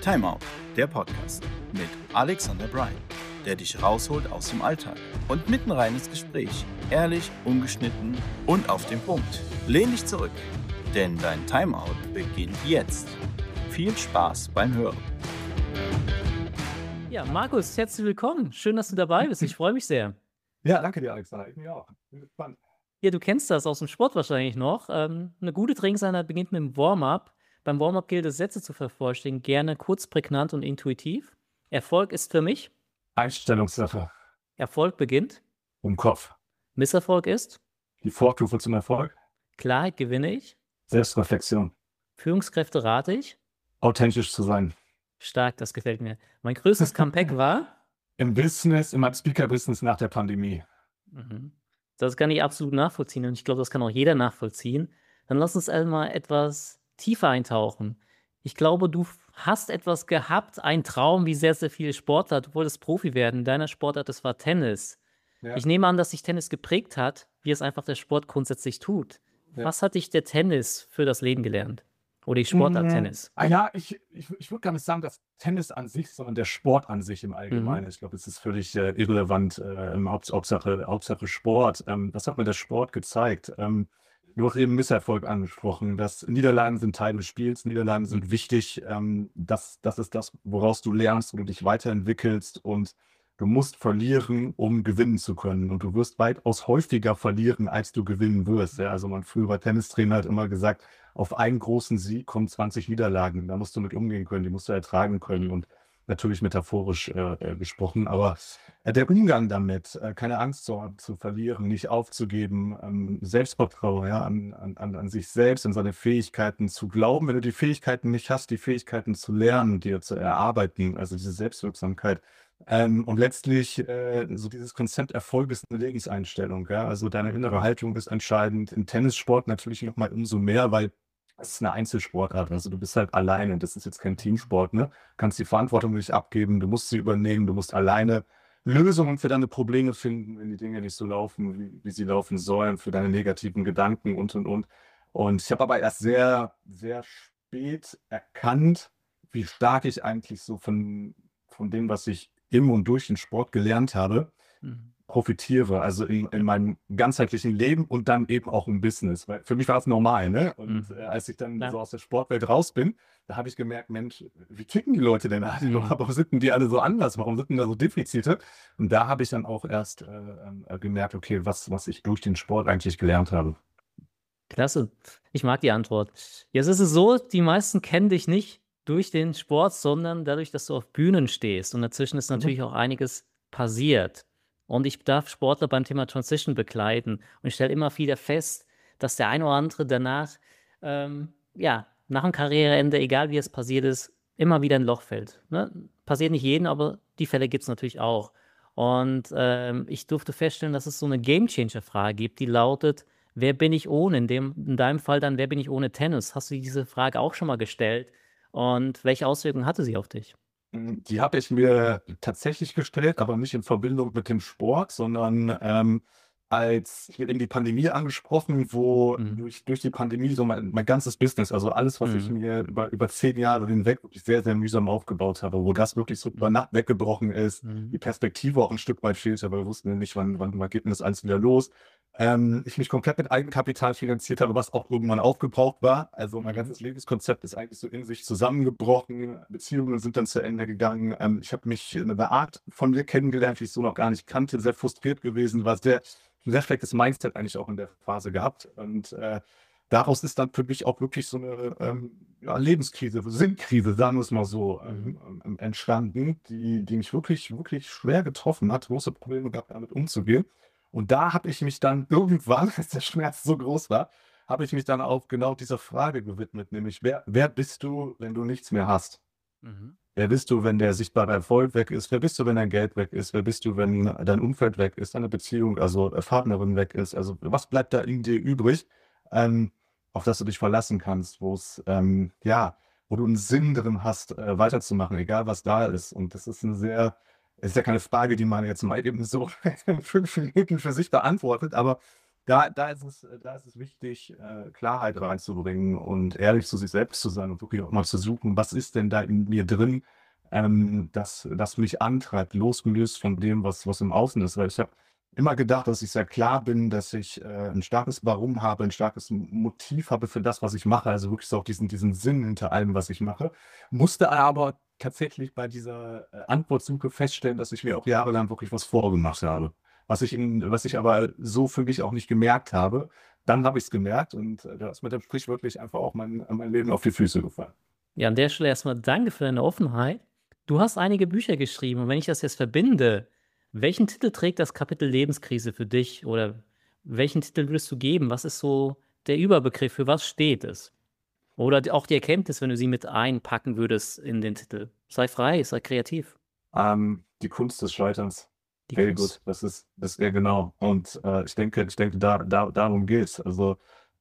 Timeout, der Podcast mit Alexander Bryan, der dich rausholt aus dem Alltag und mitten rein ins Gespräch. Ehrlich, ungeschnitten und auf den Punkt. Lehn dich zurück, denn dein Timeout beginnt jetzt. Viel Spaß beim Hören. Ja, Markus, herzlich willkommen. Schön, dass du dabei bist. Ich freue mich sehr. Ja, danke dir, Alexander. Ich mich auch. Bin gespannt. Ja, du kennst das aus dem Sport wahrscheinlich noch. Eine gute Trainingseinheit beginnt mit dem Warm-up. Beim Warm-up gilt es, Sätze zu vervollständigen, gerne kurz, prägnant und intuitiv. Erfolg ist für mich, Einstellungssache Erfolg beginnt. im Kopf. Misserfolg ist, Die Vorstufe zum Erfolg. Klarheit gewinne ich. Selbstreflexion. Führungskräfte rate ich. Authentisch zu sein. Stark, das gefällt mir. Mein größtes Comeback war, Im Business, im Speaker-Business nach der Pandemie. Das kann ich absolut nachvollziehen und ich glaube, das kann auch jeder nachvollziehen. Dann lass uns einmal etwas tiefer eintauchen. Ich glaube, du hast etwas gehabt, einen Traum, wie sehr, sehr viele Sportler. Du wolltest Profi werden. In deiner Sportart, das war Tennis. Ja. Ich nehme an, dass sich Tennis geprägt hat, wie es einfach der Sport grundsätzlich tut. Ja. Was hat dich der Tennis für das Leben gelernt? Oder die Sportart Tennis? Ja, ich würde gar nicht sagen, dass Tennis an sich, sondern der Sport an sich im Allgemeinen. Ich glaube, es ist völlig irrelevant. Hauptsache Sport. Was hat mir der Sport gezeigt? Du hast eben Misserfolg angesprochen. Niederlagen sind Teil des Spiels. Niederlagen sind wichtig. Das ist das, woraus du lernst, wo du dich weiterentwickelst. Und du musst verlieren, um gewinnen zu können. Und du wirst weitaus häufiger verlieren, als du gewinnen wirst. Ja, also mein früherer Tennistrainer hat immer gesagt, auf einen großen Sieg kommen 20 Niederlagen. Da musst du mit umgehen können, die musst du ertragen können. Und natürlich metaphorisch gesprochen. Aber der Umgang damit, keine Angst zu verlieren, nicht aufzugeben, Selbstvertrauen, ja, an sich selbst, an seine Fähigkeiten zu glauben. Wenn du die Fähigkeiten nicht hast, die Fähigkeiten zu lernen, dir zu erarbeiten, also diese Selbstwirksamkeit. Und letztlich so dieses Konzept Erfolg ist eine Lebenseinstellung. Ja? Also deine innere Haltung ist entscheidend. Im Tennissport natürlich noch mal umso mehr, weil es ist eine Einzelsportart. Also du bist halt alleine. Das ist jetzt kein Teamsport. Ne? Du kannst die Verantwortung nicht abgeben. Du musst sie übernehmen. Du musst alleine Lösungen für deine Probleme finden, wenn die Dinge nicht so laufen, wie sie laufen sollen, für deine negativen Gedanken und. Und ich habe aber erst sehr, sehr spät erkannt, wie stark ich eigentlich so von dem, was ich im und durch den Sport gelernt habe, profitiere, also in meinem ganzheitlichen Leben und dann eben auch im Business. Weil für mich war es normal, ne? Und als ich dann so aus der Sportwelt raus bin, da habe ich gemerkt, Mensch, wie ticken die Leute denn alle? Warum sind denn die alle so anders? Warum sind denn da so Defizite? Und da habe ich dann auch erst gemerkt, okay, was ich durch den Sport eigentlich gelernt habe. Klasse. Ich mag die Antwort. Jetzt ist es so, die meisten kennen dich nicht durch den Sport, sondern dadurch, dass du auf Bühnen stehst. Und dazwischen ist natürlich auch einiges passiert. Und ich darf Sportler beim Thema Transition begleiten. Und ich stelle immer wieder fest, dass der ein oder andere danach, nach dem Karriereende, egal wie es passiert ist, immer wieder ein Loch fällt. Ne? Passiert nicht jedem, aber die Fälle gibt es natürlich auch. Und ich durfte feststellen, dass es so eine Game-Changer-Frage gibt, die lautet, wer bin ich ohne? In deinem Fall dann, wer bin ich ohne Tennis? Hast du diese Frage auch schon mal gestellt? Und welche Auswirkungen hatte sie auf dich? Die habe ich mir tatsächlich gestellt, aber nicht in Verbindung mit dem Sport, sondern als ich eben die Pandemie angesprochen, wo durch die Pandemie so mein ganzes Business, also alles, was ich mir über 10 Jahre hinweg wirklich sehr, sehr mühsam aufgebaut habe, wo das wirklich so über Nacht weggebrochen ist, die Perspektive auch ein Stück weit fehlt, aber wir wussten ja nicht, wann geht denn das alles wieder los. Ich mich komplett mit Eigenkapital finanziert habe, was auch irgendwann aufgebraucht war. Also mein ganzes Lebenskonzept ist eigentlich so in sich zusammengebrochen. Beziehungen sind dann zu Ende gegangen. Ich habe mich in einer Art von mir kennengelernt, die ich so noch gar nicht kannte, sehr frustriert gewesen, war sehr schlechtes Mindset eigentlich auch in der Phase gehabt. Und daraus ist dann für mich auch wirklich so eine Lebenskrise, Sinnkrise, sagen wir es mal so, entstanden, die mich wirklich, wirklich schwer getroffen hat, große Probleme gehabt, damit umzugehen. Und da habe ich mich dann irgendwann, als der Schmerz so groß war, habe ich mich dann auch genau dieser Frage gewidmet, nämlich wer bist du, wenn du nichts mehr hast? Wer bist du, wenn der sichtbare Erfolg weg ist? Wer bist du, wenn dein Geld weg ist? Wer bist du, wenn dein Umfeld weg ist, deine Beziehung, also Partnerin weg ist? Also was bleibt da in dir übrig, auf das du dich verlassen kannst, wo du einen Sinn drin hast, weiterzumachen, egal was da ist. Und das ist ist ja keine Frage, die man jetzt mal eben so in 5 Minuten für sich beantwortet, aber da ist es wichtig, Klarheit reinzubringen und ehrlich zu sich selbst zu sein und wirklich auch mal zu suchen, was ist denn da in mir drin, das mich antreibt, losgelöst von dem, was im Außen ist. Weil ich habe immer gedacht, dass ich sehr klar bin, dass ich ein starkes Warum habe, ein starkes Motiv habe für das, was ich mache. Also wirklich so auch diesen Sinn hinter allem, was ich mache. Musste aber tatsächlich bei dieser Antwortsuche feststellen, dass ich mir auch jahrelang wirklich was vorgemacht habe. Was ich aber so für mich auch nicht gemerkt habe. Dann habe ich es gemerkt und da ist mir dann sprichwörtlich einfach auch mein Leben auf die Füße gefallen. Ja, an der Stelle erstmal danke für deine Offenheit. Du hast einige Bücher geschrieben und wenn ich das jetzt verbinde, welchen Titel trägt das Kapitel Lebenskrise für dich oder welchen Titel würdest du geben? Was ist so der Überbegriff? Für was steht es? Oder auch die Erkenntnis, wenn du sie mit einpacken würdest in den Titel. Sei frei, sei kreativ. Die Kunst des Scheiterns. Die Very Kunst. good. Das ist ja genau. Und ich denke, darum geht's. Also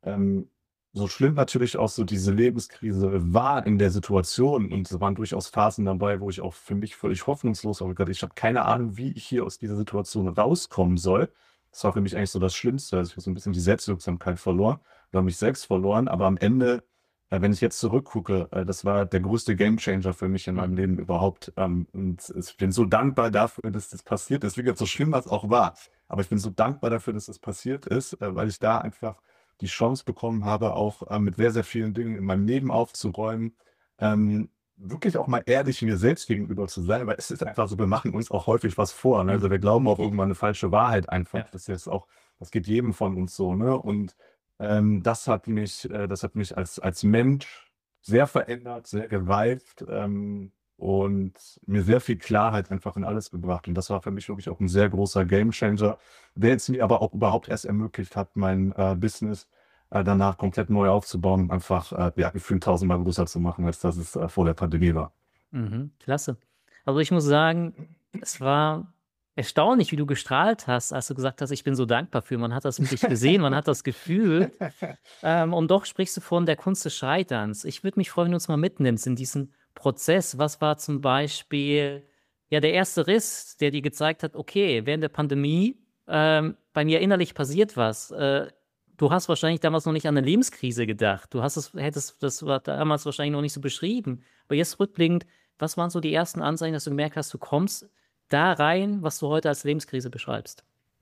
so schlimm natürlich auch so diese Lebenskrise war in der Situation und es waren durchaus Phasen dabei, wo ich auch für mich völlig hoffnungslos war. Ich habe keine Ahnung, wie ich hier aus dieser Situation rauskommen soll. Das war für mich eigentlich so das Schlimmste. Also ich habe so ein bisschen die Selbstwirksamkeit verloren oder mich selbst verloren. Aber am Ende, wenn ich jetzt zurückgucke, das war der größte Gamechanger für mich in meinem Leben überhaupt. Und ich bin so dankbar dafür, dass das passiert ist. Wie gesagt, so schlimm das auch war. Aber ich bin so dankbar dafür, dass das passiert ist, weil ich da einfach die Chance bekommen habe, auch mit sehr, sehr vielen Dingen in meinem Leben aufzuräumen. Wirklich auch mal ehrlich mir selbst gegenüber zu sein, weil es ist einfach so, wir machen uns auch häufig was vor. Ne? Also wir glauben auch irgendwann eine falsche Wahrheit einfach. Ja. Das geht jedem von uns so. Ne? Und das hat mich als Mensch sehr verändert, sehr gereift und mir sehr viel Klarheit einfach in alles gebracht. Und das war für mich wirklich auch ein sehr großer Gamechanger, der jetzt mir aber auch überhaupt erst ermöglicht hat, mein Business danach komplett neu aufzubauen und einfach gefühlt 1000-mal größer zu machen, als das es vor der Pandemie war. Klasse. Also ich muss sagen, es war erstaunlich, wie du gestrahlt hast, als du gesagt hast, ich bin so dankbar für. Man hat das wirklich gesehen, man hat das gefühlt. Und doch sprichst du von der Kunst des Scheiterns. Ich würde mich freuen, wenn du uns mal mitnimmst in diesen Prozess. Was war zum Beispiel ja der erste Riss, der dir gezeigt hat, okay, während der Pandemie bei mir innerlich passiert was. Du hast wahrscheinlich damals noch nicht an eine Lebenskrise gedacht. Das war damals wahrscheinlich noch nicht so beschrieben. Aber jetzt rückblickend, was waren so die ersten Anzeichen, dass du gemerkt hast, du kommst da rein, was du heute als Lebenskrise beschreibst?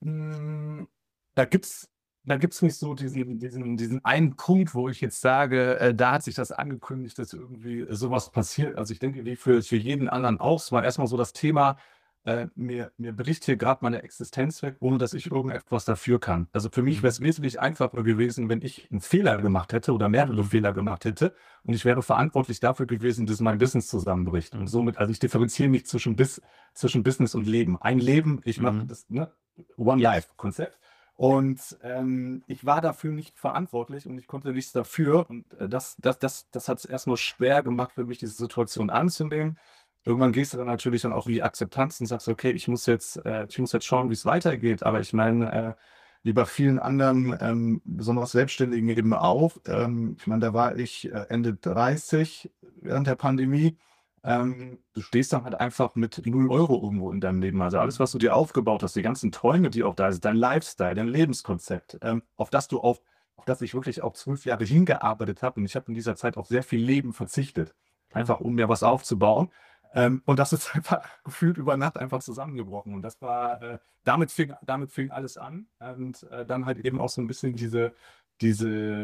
Da gibt's nicht so diesen einen Punkt, wo ich jetzt sage, da hat sich das angekündigt, dass irgendwie sowas passiert. Also ich denke, wie für jeden anderen auch. Es war erstmal so das Thema, mir bricht hier gerade meine Existenz weg, ohne dass ich irgendetwas dafür kann. Also für mich wäre es wesentlich einfacher gewesen, wenn ich einen Fehler gemacht hätte oder mehrere Fehler gemacht hätte und ich wäre verantwortlich dafür gewesen, dass mein Business zusammenbricht. Und somit, also ich differenziere mich zwischen Business und Leben. Ein Leben, ich mache das, ne, One-Life-Konzept. Und ich war dafür nicht verantwortlich und ich konnte nichts dafür. Und das hat es erstmal schwer gemacht für mich, diese Situation anzunehmen. Irgendwann gehst du dann natürlich dann auch in die Akzeptanz und sagst, okay, ich muss jetzt schauen, wie es weitergeht. Aber ich meine, wie bei vielen anderen, besonders Selbstständigen eben auch, ich meine, da war ich Ende 30 während der Pandemie. Du stehst dann halt einfach mit 0 Euro irgendwo in deinem Leben. Also alles, was du dir aufgebaut hast, die ganzen Träume, die auch da sind, dein Lifestyle, dein Lebenskonzept, auf das ich wirklich auch 12 Jahre hingearbeitet habe. Und ich habe in dieser Zeit auf sehr viel Leben verzichtet, einfach um mir was aufzubauen. Und das ist einfach gefühlt über Nacht einfach zusammengebrochen. Und das war, damit fing alles an. Und dann halt eben auch so ein bisschen diese ich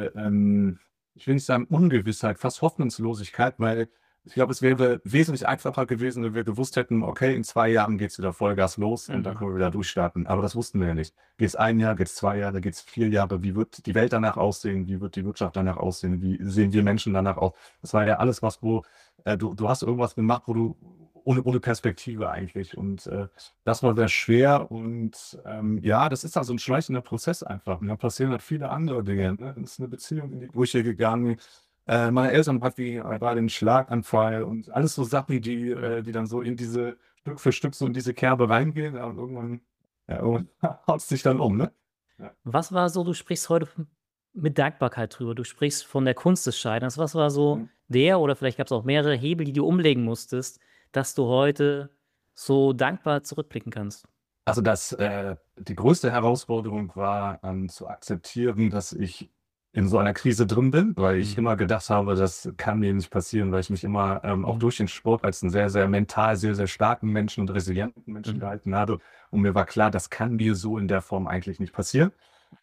will nicht sagen Ungewissheit, fast Hoffnungslosigkeit, weil ich glaube, es wäre wesentlich einfacher gewesen, wenn wir gewusst hätten, okay, in 2 Jahren geht es wieder Vollgas los und dann können wir wieder durchstarten. Aber das wussten wir ja nicht. Geht es 1 Jahr, geht es 2 Jahre, geht es 4 Jahre? Wie wird die Welt danach aussehen? Wie wird die Wirtschaft danach aussehen? Wie sehen wir Menschen danach aus? Das war ja alles wo du hast irgendwas gemacht, wo du ohne Perspektive eigentlich. Und das war sehr schwer. Und ja, das ist also ein schleichender Prozess einfach. Und da passieren halt viele andere Dinge. Ne? Es ist eine Beziehung in die Brüche gegangen. Meine Eltern hatten war den Schlaganfall und alles so Sachen, die dann so in diese Stück für Stück so in diese Kerbe reingehen. Und irgendwann haut es sich dann um, ne? Ja. Was war so, du sprichst heute mit Dankbarkeit drüber, du sprichst von der Kunst des Scheiterns. Was war so der, oder vielleicht gab es auch mehrere Hebel, die du umlegen musstest, dass du heute so dankbar zurückblicken kannst? Also die größte Herausforderung war, zu akzeptieren, dass ich in so einer Krise drin bin, weil ich immer gedacht habe, das kann mir nicht passieren, weil ich mich immer auch durch den Sport als einen sehr, sehr mental, sehr, sehr starken Menschen und resilienten Menschen gehalten habe. Und mir war klar, das kann mir so in der Form eigentlich nicht passieren.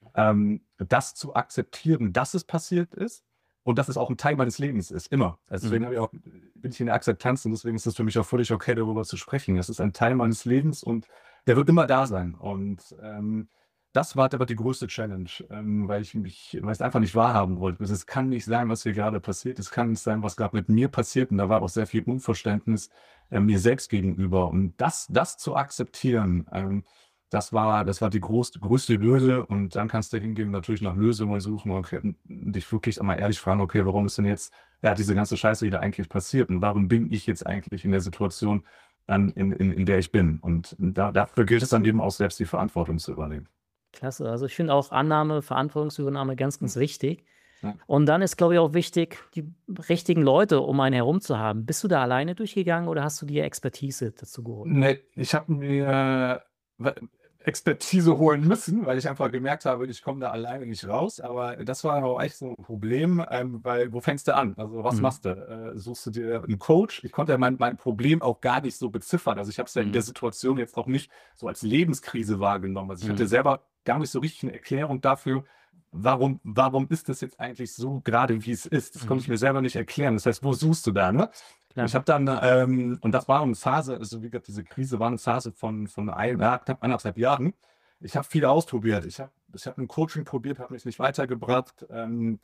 Das zu akzeptieren, dass es passiert ist und dass es auch ein Teil meines Lebens ist, immer. Also deswegen bin ich in der Akzeptanz und deswegen ist es für mich auch völlig okay, darüber zu sprechen. Das ist ein Teil meines Lebens und der wird immer da sein. Und das war aber die größte Challenge, weil ich es einfach nicht wahrhaben wollte. Es kann nicht sein, was hier gerade passiert. Es kann nicht sein, was gerade mit mir passiert. Und da war auch sehr viel Unverständnis mir selbst gegenüber. Und das zu akzeptieren, das war die größte Hürde. Und dann kannst du hingehen, natürlich nach Lösungen suchen und dich wirklich einmal ehrlich fragen, okay, warum ist denn jetzt diese ganze Scheiße wieder eigentlich passiert? Und warum bin ich jetzt eigentlich in der Situation, in der ich bin? Und dafür gilt es dann eben auch selbst die Verantwortung zu übernehmen. Klasse. Also ich finde auch Annahme, Verantwortungsübernahme ganz, ganz wichtig. Ja. Und dann ist, glaube ich, auch wichtig, die richtigen Leute um einen herum zu haben. Bist du da alleine durchgegangen oder hast du dir Expertise dazu geholt? Nee, ich habe mir Expertise holen müssen, weil ich einfach gemerkt habe, ich komme da alleine nicht raus. Aber das war auch echt so ein Problem, weil wo fängst du an? Also was machst du? Suchst du dir einen Coach? Ich konnte ja mein Problem auch gar nicht so beziffern. Also ich habe es ja in der Situation jetzt auch nicht so als Lebenskrise wahrgenommen. Also ich hatte selber gar nicht so richtig eine Erklärung dafür, warum ist das jetzt eigentlich so gerade, wie es ist? Das konnte ich mir selber nicht erklären. Das heißt, wo suchst du da, ne? Klar. Ich habe dann, und das war eine Phase, also wie gesagt, diese Krise war eine Phase von knapp 1,5 Jahren. Ich habe viel ausprobiert. Ich hab ein Coaching probiert, hat mich nicht weitergebracht. Dann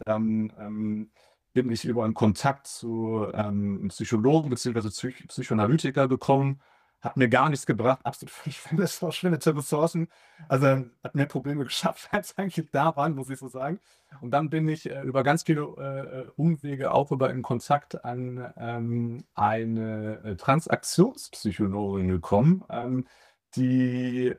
bin ich über einen Kontakt zu einem Psychologen bzw. Psychoanalytiker gekommen. Hat mir gar nichts gebracht, absolut verschwindete Ressourcen. Also hat mehr Probleme geschafft, als eigentlich da waren, muss ich so sagen. Und dann bin ich über ganz viele Umwege auch über einen Kontakt an eine Transaktionspsychologin gekommen, die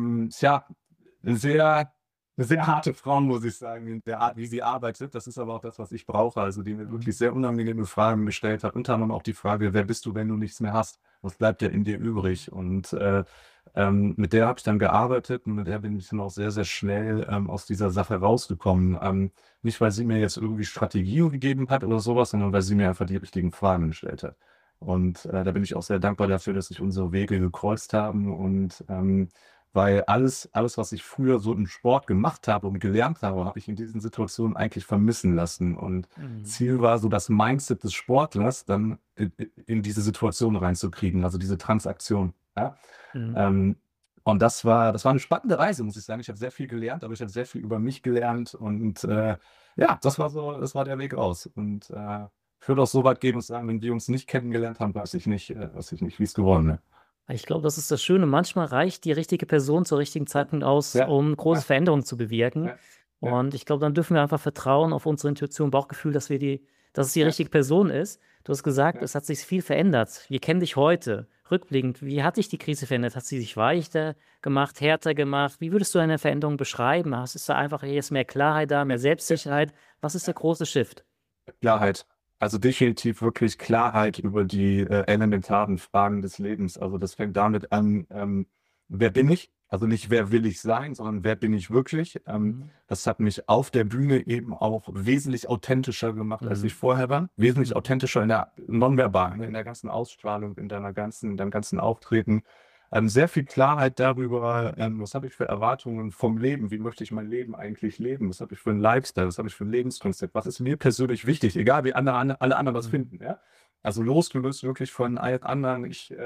eine sehr harte Frau, muss ich sagen, in der Art, wie sie arbeitet. Das ist aber auch das, was ich brauche. Also die mir wirklich sehr unangenehme Fragen gestellt hat. Unter anderem auch die Frage, wer bist du, wenn du nichts mehr hast? Was bleibt dir in dir übrig? Und mit der habe ich dann gearbeitet und mit der bin ich dann auch sehr, sehr schnell aus dieser Sache rausgekommen. Nicht, weil sie mir jetzt irgendwie Strategie gegeben hat oder sowas, sondern weil sie mir einfach die richtigen Fragen gestellt hat. Und da bin ich auch sehr dankbar dafür, dass sich unsere Wege gekreuzt haben und weil alles, was ich früher so im Sport gemacht habe und gelernt habe ich in diesen Situationen eigentlich vermissen lassen. Und Ziel war so, das Mindset des Sportlers dann in diese Situation reinzukriegen, also diese Transaktion. Ja? Und das war eine spannende Reise, muss ich sagen. Ich habe sehr viel gelernt, aber ich habe sehr viel über mich gelernt. Und das war der Weg raus. Und ich würde auch so weit gehen und sagen, wenn wir uns nicht kennengelernt haben, weiß ich nicht, wie es geworden wäre. Ich glaube, das ist das Schöne. Manchmal reicht die richtige Person zur richtigen Zeitpunkt aus, um große Veränderungen zu bewirken. Und ich glaube, dann dürfen wir einfach vertrauen auf unsere Intuition, Bauchgefühl, dass es die richtige Person ist. Du hast gesagt, es hat sich viel verändert. Wir kennen dich heute. Rückblickend, wie hat dich die Krise verändert? Hat sie dich weicher gemacht, härter gemacht? Wie würdest du eine Veränderung beschreiben? Ist da einfach jetzt mehr Klarheit da, mehr Selbstsicherheit? Was ist der große Shift? Klarheit. Also definitiv wirklich Klarheit über die elementaren Fragen des Lebens. Also das fängt damit an, wer bin ich? Also nicht, wer will ich sein, sondern wer bin ich wirklich? Das hat mich auf der Bühne eben auch wesentlich authentischer gemacht, als ich vorher war. Wesentlich authentischer in der Nonverbalen, in der ganzen Ausstrahlung, in deinem ganzen Auftreten. Sehr viel Klarheit darüber, was habe ich für Erwartungen vom Leben, wie möchte ich mein Leben eigentlich leben, was habe ich für einen Lifestyle, was habe ich für ein Lebenskonzept, was ist mir persönlich wichtig, egal wie alle anderen was finden. Ja? Also losgelöst wirklich von allen anderen.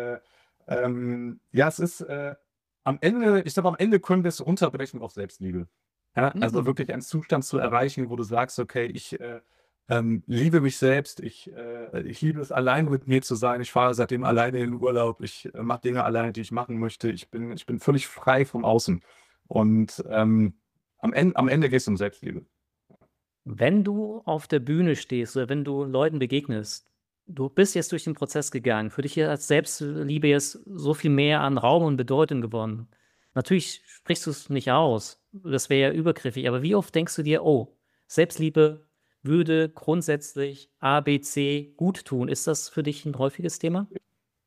Es ist am Ende können wir es runterbrechen auf Selbstliebe. Ja? Also wirklich einen Zustand zu erreichen, wo du sagst, okay, ich liebe mich selbst, ich liebe es, allein mit mir zu sein. Ich fahre seitdem alleine in den Urlaub. Ich mache Dinge alleine, die ich machen möchte. Ich bin völlig frei vom Außen. Und am Ende geht es um Selbstliebe. Wenn du auf der Bühne stehst oder wenn du Leuten begegnest, du bist jetzt durch den Prozess gegangen, für dich als Selbstliebe jetzt so viel mehr an Raum und Bedeutung gewonnen. Natürlich sprichst du es nicht aus, das wäre ja übergriffig, aber wie oft denkst du dir, oh, Selbstliebe würde grundsätzlich A, B, C gut tun? Ist das für dich ein häufiges Thema?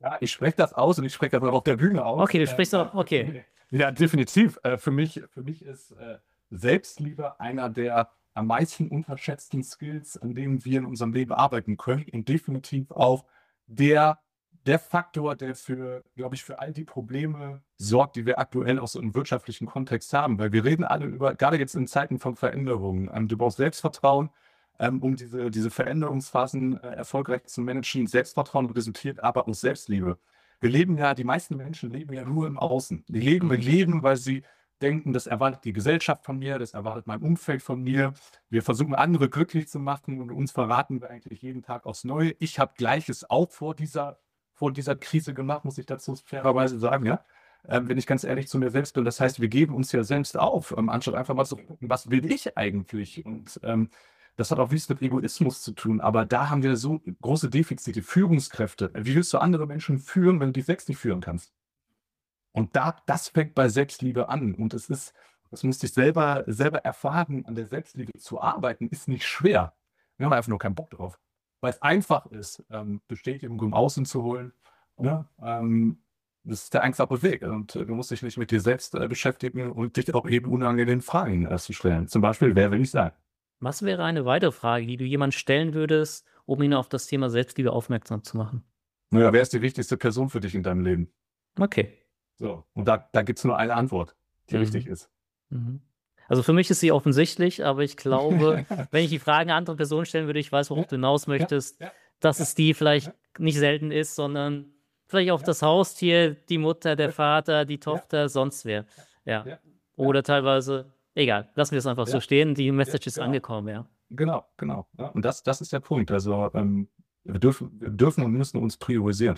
Ja, ich spreche das aus und ich spreche das auch auf der Bühne aus. Okay, du sprichst auch, okay. Ja, definitiv. Für mich ist Selbstliebe einer der am meisten unterschätzten Skills, an denen wir in unserem Leben arbeiten können und definitiv auch der, der Faktor, der glaube ich, für all die Probleme sorgt, die wir aktuell auch so im wirtschaftlichen Kontext haben. Weil wir reden alle über, gerade jetzt in Zeiten von Veränderungen, du brauchst Selbstvertrauen, um diese Veränderungsphasen erfolgreich zu managen. Selbstvertrauen resultiert aber aus Selbstliebe. Die meisten Menschen leben ja nur im Außen. Die leben, weil sie denken, das erwartet die Gesellschaft von mir, das erwartet mein Umfeld von mir. Wir versuchen, andere glücklich zu machen und uns verraten wir eigentlich jeden Tag aufs Neue. Ich habe Gleiches auch vor dieser Krise gemacht, muss ich dazu fairerweise sagen, ja. Wenn ich ganz ehrlich zu mir selbst bin. Das heißt, wir geben uns ja selbst auf, anstatt einfach mal zu gucken, was will ich eigentlich? Und das hat auch nichts mit Egoismus zu tun, aber da haben wir so große Defizite, Führungskräfte. Wie willst du andere Menschen führen, wenn du dich selbst nicht führen kannst? Und das fängt bei Selbstliebe an. Und das musste ich selber erfahren, an der Selbstliebe zu arbeiten, ist nicht schwer. Wir haben einfach nur keinen Bock drauf. Weil es einfach ist, Bestätigung im Außen zu holen. Ne? Das ist der einfache Weg. Und du musst dich nicht mit dir selbst beschäftigen und dich auch eben unangenehmen Fragen zu stellen. Zum Beispiel, wer will ich sein? Was wäre eine weitere Frage, die du jemand stellen würdest, um ihn auf das Thema Selbstliebe aufmerksam zu machen? Naja, wer ist die wichtigste Person für dich in deinem Leben? Okay. So, und da gibt es nur eine Antwort, die richtig ist. Also für mich ist sie offensichtlich, aber ich glaube, wenn ich die Fragen an andere Personen stellen würde, ich weiß, worauf du hinaus möchtest, dass es die vielleicht nicht selten ist, sondern vielleicht auch das Haustier, die Mutter, der Vater, die Tochter, sonst wer. Ja. Oder teilweise, egal, lassen wir es einfach so stehen, die Message ist angekommen, ja. Genau. Ja, und das ist der Punkt. Also wir dürfen und müssen uns priorisieren.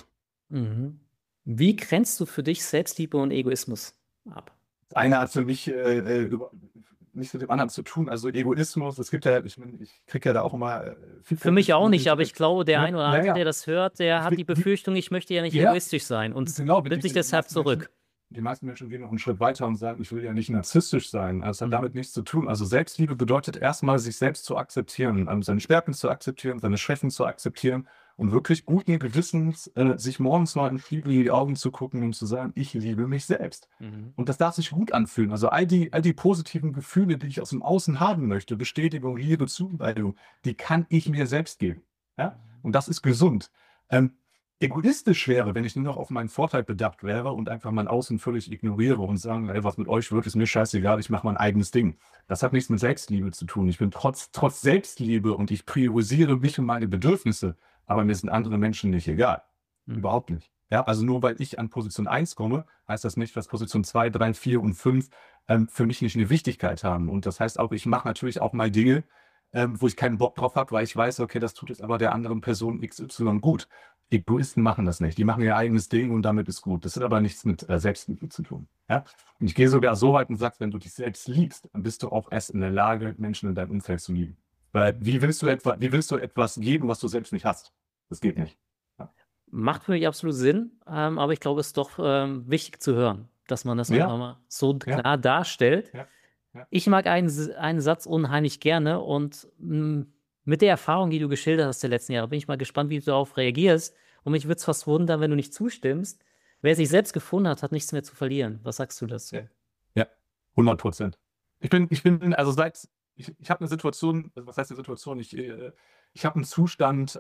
Wie grenzt du für dich Selbstliebe und Egoismus ab? Das eine hat für mich nichts mit dem anderen zu tun. Also Egoismus, es gibt ja, ich kriege ja da auch immer viel. Für mich auch nicht, aber ich glaube, der ein oder andere, der das hört, der hat die Befürchtung, ich möchte ja nicht egoistisch sein und nimmt sich deshalb zurück. Die meisten Menschen gehen noch einen Schritt weiter und sagen, ich will ja nicht narzisstisch sein. Also es hat damit nichts zu tun. Also Selbstliebe bedeutet erstmal, sich selbst zu akzeptieren, seine Stärken zu akzeptieren, seine Schwächen zu akzeptieren und wirklich guten Gewissens sich morgens mal im Spiegel in die Augen zu gucken und zu sagen, ich liebe mich selbst. Und das darf sich gut anfühlen. Also all die positiven Gefühle, die ich aus dem Außen haben möchte, Bestätigung, Liebe, Zuwendung, die kann ich mir selbst geben. Ja? Und das ist gesund. Egoistisch wäre, wenn ich nur noch auf meinen Vorteil bedacht wäre und einfach mein Außen völlig ignoriere und sagen, ey, was mit euch wird, ist mir scheißegal, ich mache mein eigenes Ding. Das hat nichts mit Selbstliebe zu tun. Ich bin trotz Selbstliebe und ich priorisiere mich und meine Bedürfnisse, aber mir sind andere Menschen nicht egal. Überhaupt nicht. Ja, also nur weil ich an Position 1 komme, heißt das nicht, dass Position 2, 3, 4 und 5 für mich nicht eine Wichtigkeit haben. Und das heißt auch, ich mache natürlich auch mal Dinge, wo ich keinen Bock drauf habe, weil ich weiß, okay, das tut jetzt aber der anderen Person XY gut. Egoisten machen das nicht. Die machen ihr eigenes Ding und damit ist gut. Das hat aber nichts mit Selbstliebe zu tun. Ja? Und ich gehe sogar so weit und sage, wenn du dich selbst liebst, dann bist du auch erst in der Lage, Menschen in deinem Umfeld zu lieben. Weil wie willst du etwas geben, was du selbst nicht hast? Das geht nicht. Ja. Macht für mich absolut Sinn, aber ich glaube, es ist doch wichtig zu hören, dass man das einfach mal so klar darstellt. Ja. Ich mag einen Satz unheimlich gerne und mit der Erfahrung, die du geschildert hast der letzten Jahre, bin ich mal gespannt, wie du darauf reagierst. Und mich würde es fast wundern, wenn du nicht zustimmst. Wer sich selbst gefunden hat, hat nichts mehr zu verlieren. Was sagst du dazu? Ja, 100%. Ich habe eine Situation, was heißt eine Situation? Ich habe einen Zustand,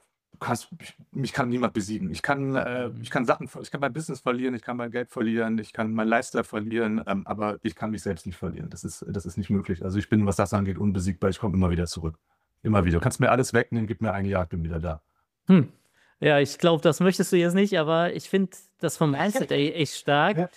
mich kann niemand besiegen. Ich kann mein Business verlieren, ich kann mein Geld verlieren, ich kann mein Lifestyle verlieren, aber ich kann mich selbst nicht verlieren. Das ist nicht möglich. Also ich bin, was das angeht, unbesiegbar. Ich komme immer wieder zurück. Immer wieder. Du kannst mir alles wegnehmen, gib mir ein Jahr, ich bin wieder da. Ja, ich glaube, das möchtest du jetzt nicht, aber ich finde das vom Mindset echt stark.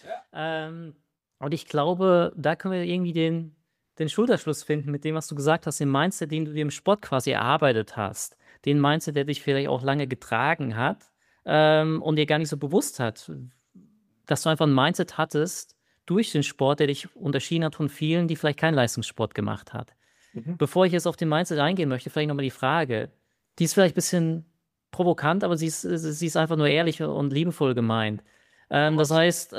Und ich glaube, da können wir irgendwie den Schulterschluss finden mit dem, was du gesagt hast, den Mindset, den du dir im Sport quasi erarbeitet hast. Den Mindset, der dich vielleicht auch lange getragen hat und dir gar nicht so bewusst hat, dass du einfach ein Mindset hattest durch den Sport, der dich unterschieden hat von vielen, die vielleicht keinen Leistungssport gemacht hat. Bevor ich jetzt auf den Mindset eingehen möchte, vielleicht nochmal die Frage, die ist vielleicht ein bisschen provokant, aber sie ist einfach nur ehrlich und liebevoll gemeint. Das heißt,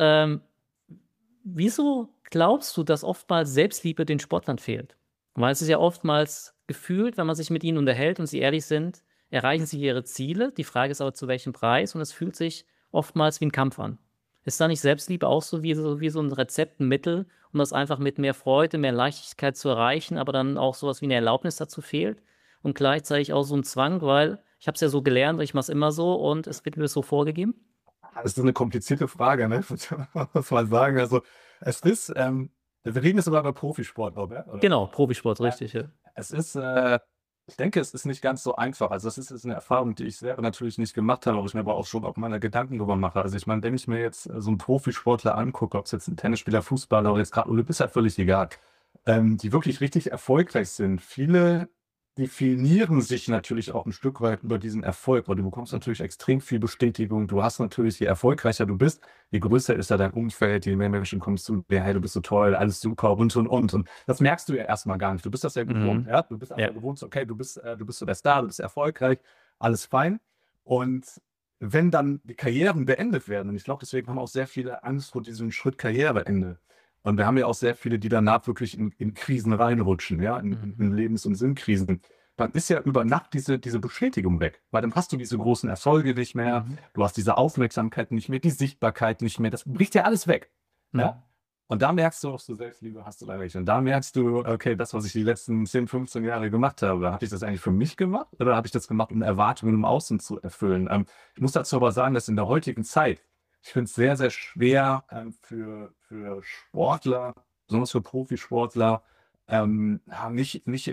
wieso glaubst du, dass oftmals Selbstliebe den Sportlern fehlt? Weil es ist ja oftmals gefühlt, wenn man sich mit ihnen unterhält und sie ehrlich sind, erreichen sie ihre Ziele. Die Frage ist aber, zu welchem Preis? Und es fühlt sich oftmals wie ein Kampf an. Ist da nicht Selbstliebe auch wie so ein Rezept, ein Mittel, um das einfach mit mehr Freude, mehr Leichtigkeit zu erreichen, aber dann auch sowas wie eine Erlaubnis dazu fehlt und gleichzeitig auch so ein Zwang, weil ich habe es ja so gelernt, ich mache es immer so und es wird mir so vorgegeben? Das ist eine komplizierte Frage, ne? Muss man sagen. Also, es ist, wir reden jetzt aber über Profisport, oder? Genau, Profisport, Ja. richtig, ja. Es ist, ich denke, es ist nicht ganz so einfach. Also, das ist jetzt eine Erfahrung, die ich selber natürlich nicht gemacht habe, wo ich mir aber auch schon auch meine Gedanken drüber mache. Also, ich meine, wenn ich mir jetzt so einen Profisportler angucke, ob es jetzt ein Tennisspieler, Fußballer oder jetzt gerade Olympia, ist ja völlig egal, die wirklich richtig erfolgreich sind. Viele definieren sich natürlich auch ein Stück weit über diesen Erfolg, weil du bekommst natürlich extrem viel Bestätigung. Du hast natürlich, je erfolgreicher du bist, je größer ist ja dein Umfeld, je mehr Menschen kommen zu dir, hey, du bist so toll, alles super und. Und das merkst du ja erstmal gar nicht. Du bist das ja gewohnt, ja? Du bist Ja. einfach gewohnt, okay, du bist so der Star, du bist erfolgreich, alles fein. Und wenn dann die Karrieren beendet werden, und ich glaube, deswegen haben auch sehr viele Angst vor diesem Schritt Karriereende. Und wir haben ja auch sehr viele, die danach wirklich in Krisen reinrutschen, ja, in Lebens- und Sinnkrisen. Dann ist ja über Nacht diese Bestätigung weg, weil dann hast du diese großen Erfolge nicht mehr, du hast diese Aufmerksamkeit nicht mehr, die Sichtbarkeit nicht mehr, das bricht ja alles weg. Ja? Und da merkst du auch so, Selbstliebe hast du da recht. Und da merkst du, okay, das, was ich die letzten 10, 15 Jahre gemacht habe, habe ich das eigentlich für mich gemacht oder habe ich das gemacht, um Erwartungen im Außen zu erfüllen? Ich muss dazu aber sagen, dass in der heutigen Zeit, ich finde es sehr, sehr schwer für Sportler, besonders für Profisportler, nicht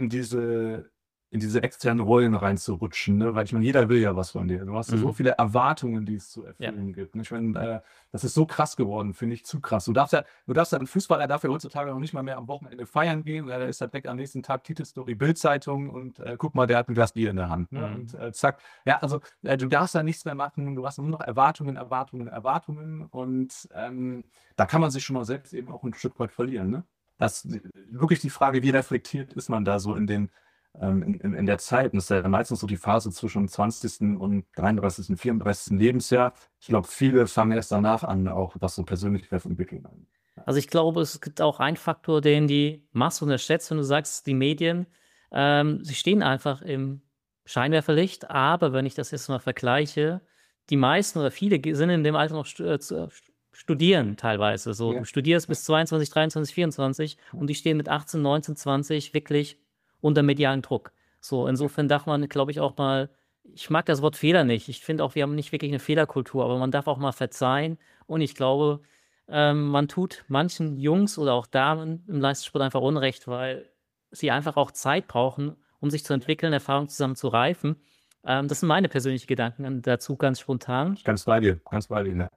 in diese externen Rollen reinzurutschen, ne? Weil ich meine, jeder will ja was von dir. Du hast ja so viele Erwartungen, die es zu erfüllen gibt. Und ich meine, das ist so krass geworden, finde ich zu krass. Du darfst ja, ein Fußballer darf ja heutzutage noch nicht mal mehr am Wochenende feiern gehen, weil er ist halt direkt am nächsten Tag Titelstory, Bildzeitung und guck mal, der hat ein Glas Bier in der Hand. Ne? Und zack. Ja, also du darfst da nichts mehr machen, du hast nur noch Erwartungen und da kann man sich schon mal selbst eben auch ein Stück weit verlieren. Ne? Das wirklich die Frage, wie reflektiert ist man da so in der Zeit, und das ist ja meistens so die Phase zwischen dem 20. und 33., 34. Lebensjahr. Ich glaube, viele fangen erst danach an, auch was so Persönlichkeitsentwicklung an. Also ich glaube, es gibt auch einen Faktor, den die Masse unterschätzt, wenn du sagst, die Medien, sie stehen einfach im Scheinwerferlicht, aber wenn ich das jetzt mal vergleiche, die meisten oder viele sind in dem Alter noch studieren teilweise. So, Ja. du studierst bis 22, 23, 24 und die stehen mit 18, 19, 20 wirklich unter medialen Druck. So, insofern darf man, glaube ich, auch mal, ich mag das Wort Fehler nicht. Ich finde auch, wir haben nicht wirklich eine Fehlerkultur, aber man darf auch mal verzeihen. Und ich glaube, man tut manchen Jungs oder auch Damen im Leistungssport einfach Unrecht, weil sie einfach auch Zeit brauchen, um sich zu entwickeln, Erfahrung zusammen zu reifen. Das sind meine persönlichen Gedanken dazu, ganz spontan. Ganz bei dir, ne?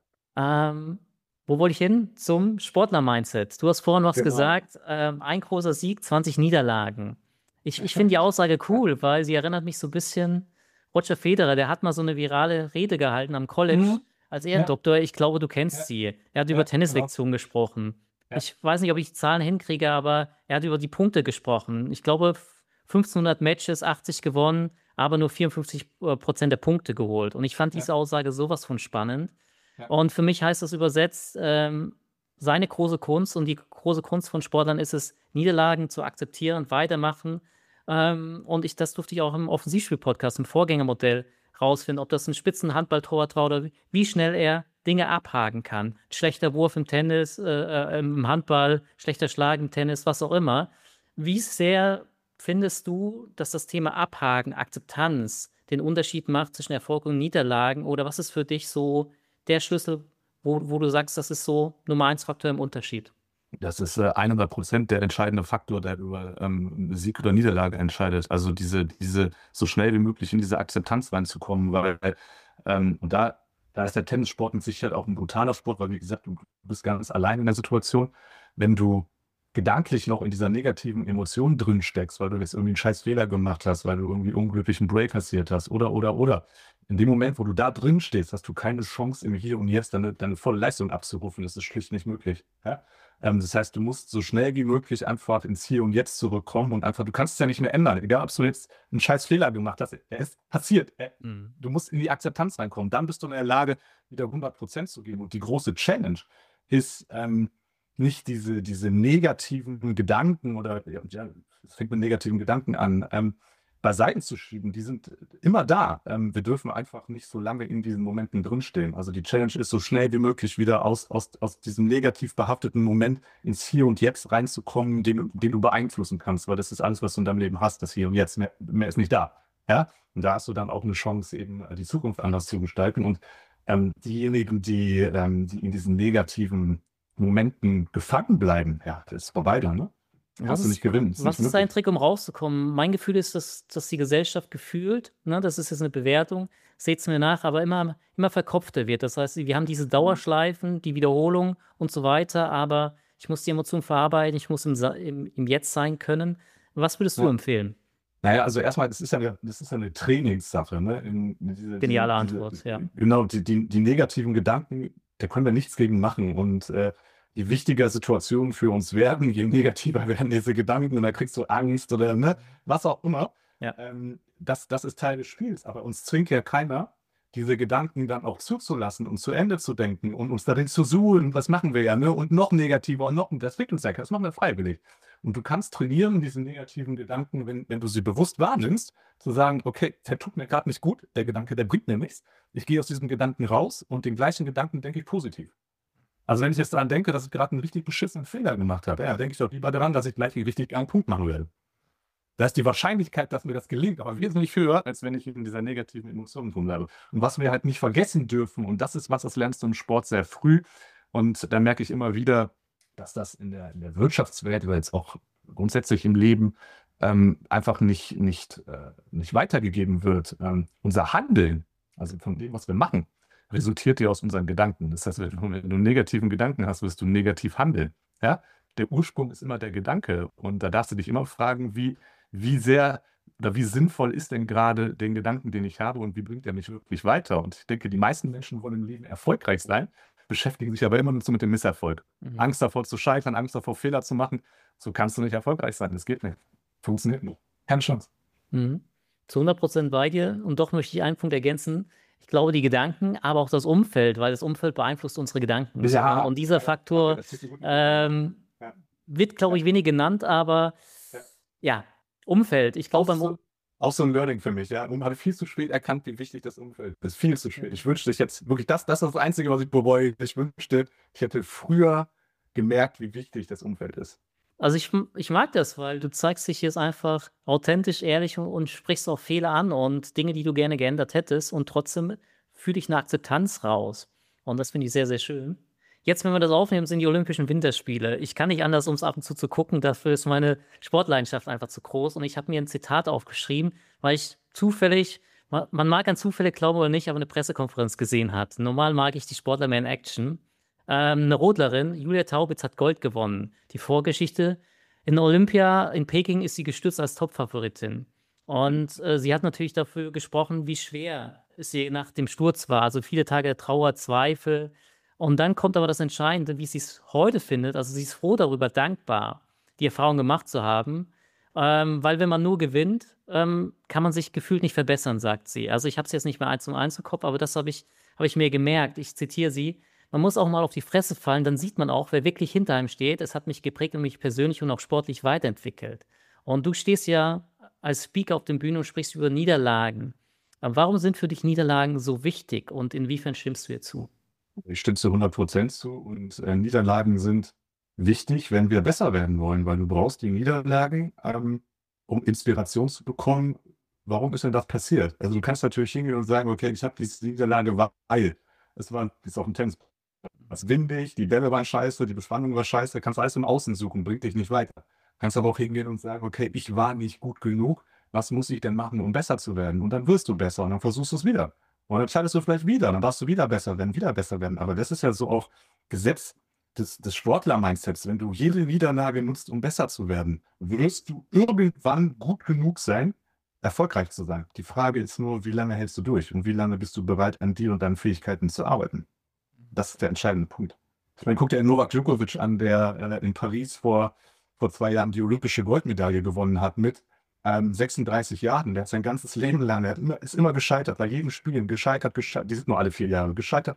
Wo wollte ich hin? Zum Sportler-Mindset. Du hast vorhin was Genau. gesagt, ein großer Sieg, 20 Niederlagen. Ich finde die Aussage cool, weil sie erinnert mich so ein bisschen, Roger Federer, der hat mal so eine virale Rede gehalten am College als Ehrendoktor. Ich glaube, du kennst sie. Er hat über Tennislektionen gesprochen. Ja. Ich weiß nicht, ob ich die Zahlen hinkriege, aber er hat über die Punkte gesprochen. Ich glaube, 1500 Matches, 80 gewonnen, aber nur 54% der Punkte geholt. Und ich fand diese Aussage sowas von spannend. Ja. Und für mich heißt das übersetzt, seine große Kunst und die große Kunst von Sportlern ist es, Niederlagen zu akzeptieren, weitermachen. Und das durfte ich auch im Offensivspiel-Podcast, im Vorgängermodell rausfinden, ob das ein Spitzenhandballtorwart war oder wie schnell er Dinge abhaken kann. Schlechter Wurf im Tennis, im Handball, schlechter Schlag im Tennis, was auch immer. Wie sehr findest du, dass das Thema Abhaken, Akzeptanz den Unterschied macht zwischen Erfolg und Niederlagen? Oder was ist für dich so der Schlüssel, wo du sagst, das ist so Nummer 1 Faktor im Unterschied? Das ist 100% der entscheidende Faktor, der über Sieg oder Niederlage entscheidet. Also diese so schnell wie möglich in diese Akzeptanz reinzukommen, weil und da ist der Tennissport mit Sicherheit auch ein brutaler Sport, weil wie gesagt, du bist ganz allein in der Situation. Wenn du gedanklich noch in dieser negativen Emotion drin steckst, weil du jetzt irgendwie einen scheiß Fehler gemacht hast, weil du irgendwie unglücklichen Break kassiert hast oder. In dem Moment, wo du da drin stehst, hast du keine Chance, im Hier und Jetzt deine volle Leistung abzurufen. Das ist schlicht nicht möglich. Ja? Das heißt, du musst so schnell wie möglich einfach ins Hier und Jetzt zurückkommen und einfach, du kannst es ja nicht mehr ändern. Egal, ob du jetzt einen scheiß Fehler gemacht hast, er ist passiert. Du musst in die Akzeptanz reinkommen. Dann bist du in der Lage, wieder 100% zu geben. Und die große Challenge ist nicht diese negativen Gedanken oder, es fängt mit negativen Gedanken an, beiseite zu schieben, die sind immer da. Wir dürfen einfach nicht so lange in diesen Momenten drinstehen. Also die Challenge ist, so schnell wie möglich wieder aus diesem negativ behafteten Moment ins Hier und Jetzt reinzukommen, den du beeinflussen kannst, weil das ist alles, was du in deinem Leben hast, das Hier und Jetzt. Mehr ist nicht da. Ja? Und da hast du dann auch eine Chance, eben die Zukunft anders zu gestalten. Und diejenigen, die in diesen negativen Momenten gefangen bleiben, ja, das ist vorbei dann, ne? Kannst du nicht gewinnen. Was ist dein Trick, um rauszukommen? Mein Gefühl ist, dass die Gesellschaft gefühlt, ne, das ist jetzt eine Bewertung, seht's mir nach, aber immer verkopfter wird. Das heißt, wir haben diese Dauerschleifen, die Wiederholung und so weiter, aber ich muss die Emotionen verarbeiten, ich muss im Jetzt sein können. Was würdest du empfehlen? Naja, also erstmal, das ist ja eine Trainingssache, ne? Geniale Antwort, ja. Genau, die negativen Gedanken, da können wir nichts gegen machen. Und je wichtiger Situationen für uns werden, je negativer werden diese Gedanken und da kriegst du Angst oder ne, was auch immer. Ja. Das ist Teil des Spiels. Aber uns zwingt ja keiner, diese Gedanken dann auch zuzulassen und zu Ende zu denken und uns darin zu suchen, was machen wir ja, ne? Und noch negativer und noch, das bringt uns ja, das machen wir freiwillig. Und du kannst trainieren, diese negativen Gedanken, wenn du sie bewusst wahrnimmst, zu sagen, okay, der tut mir gerade nicht gut, der Gedanke, der bringt mir nichts. Ich gehe aus diesem Gedanken raus und den gleichen Gedanken denke ich positiv. Also wenn ich jetzt daran denke, dass ich gerade einen richtig beschissenen Fehler gemacht habe, ja, denke ich doch lieber daran, dass ich gleich einen richtig geilen Punkt machen werde. Da ist die Wahrscheinlichkeit, dass mir das gelingt, aber wesentlich höher, als wenn ich in dieser negativen Emotion drin bleibe. Und was wir halt nicht vergessen dürfen, und das ist was, das lernst du im Sport sehr früh, und da merke ich immer wieder, dass das in der Wirtschaftswelt oder jetzt auch grundsätzlich im Leben einfach nicht weitergegeben wird. Unser Handeln, also von dem, was wir machen, resultiert ja aus unseren Gedanken. Das heißt, wenn du einen negativen Gedanken hast, wirst du negativ handeln. Ja? Der Ursprung ist immer der Gedanke. Und da darfst du dich immer fragen, wie sehr oder wie sinnvoll ist denn gerade den Gedanken, den ich habe und wie bringt er mich wirklich weiter? Und ich denke, die meisten Menschen wollen im Leben erfolgreich sein, beschäftigen sich aber immer nur so mit dem Misserfolg. Angst davor zu scheitern, Angst davor Fehler zu machen. So kannst du nicht erfolgreich sein. Das geht nicht. Funktioniert nicht. Keine Chance. Zu 100% bei dir. Und doch möchte ich einen Punkt ergänzen. Ich glaube, die Gedanken, aber auch das Umfeld, weil das Umfeld beeinflusst unsere Gedanken. Ja. Und dieser Faktor wird, glaube ich, wenig genannt, aber ja, Umfeld. Ich glaube, auch so ein Learning für mich, ja. Und man hat viel zu spät erkannt, wie wichtig das Umfeld ist. Viel zu spät. Ich wünschte, ich jetzt wirklich, das ist das Einzige, was ich bereue. Ich wünschte, ich hätte früher gemerkt, wie wichtig das Umfeld ist. Also ich mag das, weil du zeigst dich jetzt einfach authentisch, ehrlich und sprichst auch Fehler an und Dinge, die du gerne geändert hättest und trotzdem fühle ich eine Akzeptanz raus. Und das finde ich sehr, sehr schön. Jetzt, wenn wir das aufnehmen, sind die Olympischen Winterspiele. Ich kann nicht anders, um es ab und zu gucken. Dafür ist meine Sportleidenschaft einfach zu groß. Und ich habe mir ein Zitat aufgeschrieben, weil ich zufällig, man mag an Zufälle glauben oder nicht, aber eine Pressekonferenz gesehen hat. Normal mag ich die Sportler mehr in Action. Eine Rodlerin, Julia Taubitz, hat Gold gewonnen. Die Vorgeschichte: in Olympia in Peking ist sie gestürzt als Topfavoritin. Und sie hat natürlich dafür gesprochen, wie schwer es ihr nach dem Sturz war. Also viele Tage der Trauer, Zweifel. Und dann kommt aber das Entscheidende, wie sie es heute findet. Also sie ist froh darüber, dankbar, die Erfahrung gemacht zu haben. Weil wenn man nur gewinnt, kann man sich gefühlt nicht verbessern, sagt sie. Also ich habe es jetzt nicht mehr 1:1 im Kopf, aber das habe ich mir gemerkt. Ich zitiere sie: Man muss auch mal auf die Fresse fallen, dann sieht man auch, wer wirklich hinter einem steht. Es hat mich geprägt und mich persönlich und auch sportlich weiterentwickelt. Und du stehst ja als Speaker auf der Bühne und sprichst über Niederlagen. Aber warum sind für dich Niederlagen so wichtig und inwiefern stimmst du ihr zu? Ich stimme zu 100% zu und Niederlagen sind wichtig, wenn wir besser werden wollen, weil du brauchst die Niederlagen, um Inspiration zu bekommen. Warum ist denn das passiert? Also du kannst natürlich hingehen und sagen, okay, ich habe diese Niederlage, weil es war, ist auch ein Tennis, was windig, die Bälle waren scheiße, die Bespannung war scheiße, kannst alles im Außen suchen, bringt dich nicht weiter. Kannst aber auch hingehen und sagen, okay, ich war nicht gut genug, was muss ich denn machen, um besser zu werden? Und dann wirst du besser und dann versuchst du es wieder. Und dann schaltest du vielleicht wieder, dann darfst du wieder besser werden. Aber das ist ja so auch Gesetz des Sportler-Mindsets. Wenn du jede Niederlage nutzt, um besser zu werden, wirst du irgendwann gut genug sein, erfolgreich zu sein. Die Frage ist nur, wie lange hältst du durch und wie lange bist du bereit, an dir und deinen Fähigkeiten zu arbeiten? Das ist der entscheidende Punkt. Ich meine, guck dir Novak Djokovic an, der in Paris vor 2 Jahren die olympische Goldmedaille gewonnen hat mit 36 Jahren. Der hat sein ganzes Leben lang, ist immer gescheitert, bei jedem Spiel gescheitert, die sind nur alle 4 Jahre, gescheitert,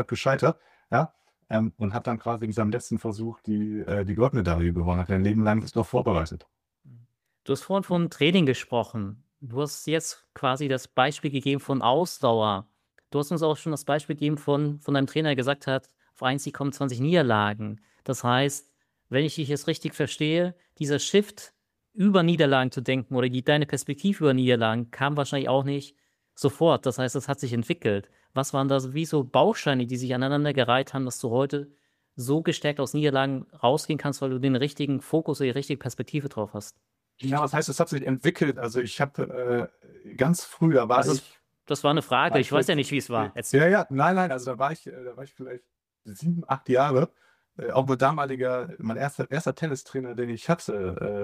ja, und hat dann quasi in seinem letzten Versuch die Goldmedaille gewonnen, hat ein Leben lang ist noch vorbereitet. Du hast vorhin von Training gesprochen. Du hast jetzt quasi das Beispiel gegeben von Ausdauer. Du hast uns auch schon das Beispiel gegeben von deinem Trainer, der gesagt hat, auf einen Sieg kommen 20 Niederlagen. Das heißt, wenn ich dich jetzt richtig verstehe, dieser Shift über Niederlagen zu denken oder deine Perspektive über Niederlagen kam wahrscheinlich auch nicht sofort. Das heißt, das hat sich entwickelt. Was waren da wie so Bausteine, die sich aneinandergereiht haben, dass du heute so gestärkt aus Niederlagen rausgehen kannst, weil du den richtigen Fokus oder die richtige Perspektive drauf hast? Ja, was heißt, es hat sich entwickelt. Also ich habe ganz früher war Also ich, das war eine Frage. war Ich ich weiß ja jetzt, nicht, wie es war. ja, ja, nein, nein, also da war ich vielleicht 7, 8 Jahre. Auch mein erster Tennistrainer, den ich hatte,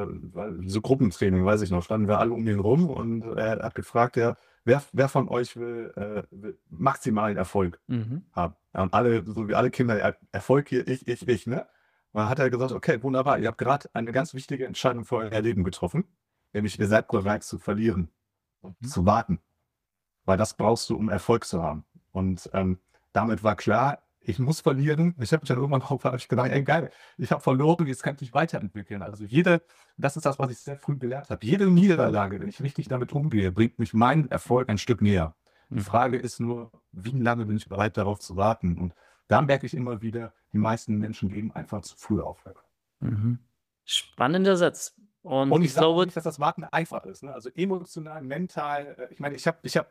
so Gruppentraining, weiß ich noch, standen wir alle um ihn rum und er hat gefragt, ja, wer von euch will maximalen Erfolg Mhm. haben? Ja, und alle, so wie alle Kinder, ja, Erfolg hier, ich, ne? Und dann hat er gesagt, okay, wunderbar, ihr habt gerade eine ganz wichtige Entscheidung für euer Leben getroffen, nämlich ihr seid bereit zu verlieren und zu warten, weil das brauchst du, um Erfolg zu haben. Und damit war klar, ich muss verlieren. Ich habe mich dann irgendwann drauf hab ich gedacht, ey, geil, ich habe verloren, jetzt kann ich mich weiterentwickeln. Also das ist das, was ich sehr früh gelernt habe. Jede Niederlage, wenn ich richtig damit umgehe, bringt mich meinen Erfolg ein Stück näher. Die Mhm. Frage ist nur, wie lange bin ich bereit, darauf zu warten? Und da merke ich immer wieder, die meisten Menschen geben einfach zu früh auf. Mhm. Spannender Satz. Und Und ich ich sage auch glaube, nicht, dass das Warten einfach ist. Ne? Also emotional, mental. Ich meine,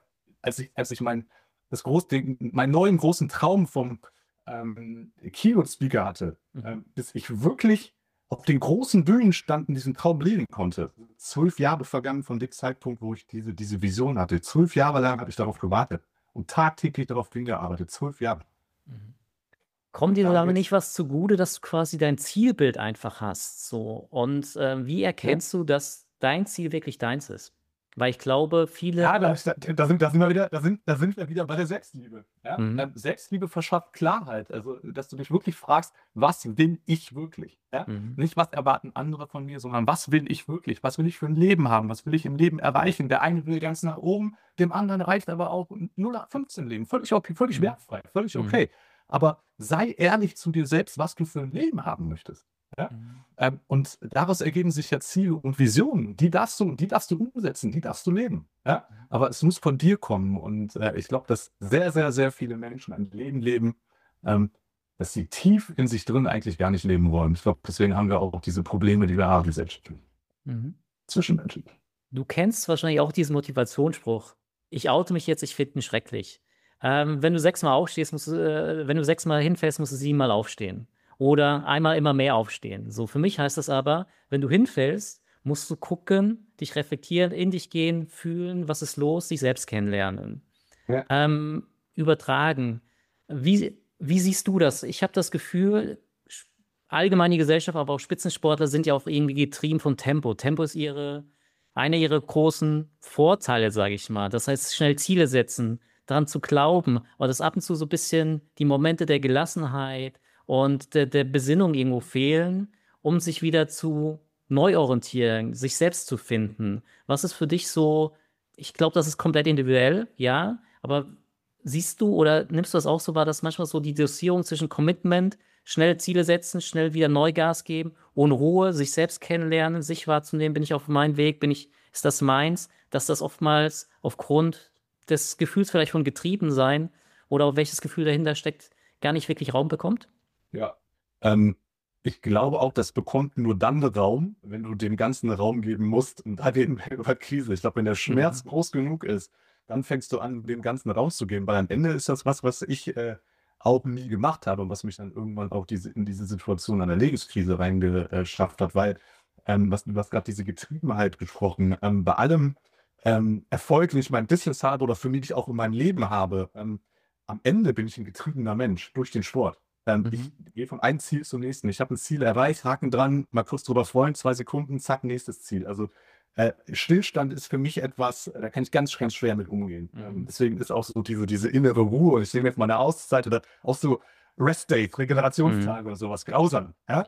als ich meinen neuen großen Traum vom Keynote-Speaker hatte, bis ich wirklich auf den großen Bühnen stand und diesen Traum leben konnte. 12 Jahre vergangen von dem Zeitpunkt, wo ich diese Vision hatte. 12 Jahre lang habe ich darauf gewartet und tagtäglich darauf hingearbeitet. 12 Jahre. Mhm. Kommt dir Ja, und damit jetzt, nicht was zugute, dass du quasi dein Zielbild einfach hast, so? Und wie ja, erkennst du, dass dein Ziel wirklich deins ist? Weil ich glaube, viele. ja, da sind wir wieder bei der Selbstliebe. Ja? Mhm. Selbstliebe verschafft Klarheit. Also, dass du dich wirklich fragst, was will ich wirklich? Ja? Mhm. Nicht, was erwarten andere von mir, sondern was will ich wirklich? Was will ich für ein Leben haben? Was will ich im Leben erreichen? Der eine will ganz nach oben, dem anderen reicht aber auch ein 0815 Leben. Völlig okay, völlig Mhm. wertfrei, völlig Mhm. okay. Aber sei ehrlich zu dir selbst, was du für ein Leben haben möchtest. Ja? Mhm. Und daraus ergeben sich ja Ziele und Visionen. Die darfst du umsetzen, die darfst du leben. Ja? Aber es muss von dir kommen. Und ich glaube, dass sehr, sehr, sehr viele Menschen ein Leben leben, ähm, das sie tief in sich drin eigentlich gar nicht leben wollen. Ich glaube, deswegen haben wir auch diese Probleme, die wir haben, gesellschaftlich, Mhm. zwischenmenschlich. Du kennst wahrscheinlich auch diesen Motivationsspruch. Ich oute mich jetzt, ich finde ihn schrecklich. Wenn du 6-mal aufstehst, wenn du 6-mal hinfällst, musst du 7-mal aufstehen. Oder einmal immer mehr aufstehen. So, für mich heißt das aber, wenn du hinfällst, musst du gucken, dich reflektieren, in dich gehen, fühlen, was ist los, dich selbst kennenlernen. Ja. Übertragen. Wie siehst du das? Ich habe das Gefühl, allgemein die Gesellschaft, aber auch Spitzensportler sind ja auch irgendwie getrieben von Tempo. Tempo ist einer ihrer großen Vorteile, sage ich mal. Das heißt, schnell Ziele setzen, daran zu glauben, aber dass ab und zu so ein bisschen die Momente der Gelassenheit und der Besinnung irgendwo fehlen, um sich wieder zu neu orientieren, sich selbst zu finden. Was ist für dich so, ich glaube, das ist komplett individuell, ja, aber siehst du oder nimmst du das auch so wahr, dass manchmal so die Dosierung zwischen Commitment, schnell Ziele setzen, schnell wieder Neugas geben, ohne Ruhe, sich selbst kennenlernen, sich wahrzunehmen, bin ich auf meinem Weg, ist das meins, dass das oftmals aufgrund des Gefühls vielleicht von Getriebensein oder auch welches Gefühl dahinter steckt, gar nicht wirklich Raum bekommt? Ja. Ich glaube auch, das bekommt nur dann Raum, wenn du dem Ganzen Raum geben musst. Und da reden wir über Krise. Ich glaube, wenn der Schmerz groß genug ist, dann fängst du an, dem Ganzen rauszugeben. Weil am Ende ist das was ich auch nie gemacht habe und was mich dann irgendwann auch in diese Situation einer Lebenskrise reingeschafft hat. Weil, du hast gerade diese Getriebenheit gesprochen. Bei allem Erfolg, den ich mein Business habe oder für mich auch in meinem Leben habe, am Ende bin ich ein getriebener Mensch durch den Sport. Ich gehe von einem Ziel zum nächsten. Ich habe ein Ziel erreicht, Haken dran, mal kurz drüber freuen, 2 Sekunden, zack, nächstes Ziel. Also Stillstand ist für mich etwas, da kann ich ganz, ganz schwer mit umgehen. Deswegen ist auch so diese innere Ruhe, und ich nehme jetzt mal eine Auszeit oder auch so Rest-Days, Regenerationstage oder sowas, grausam. Ja,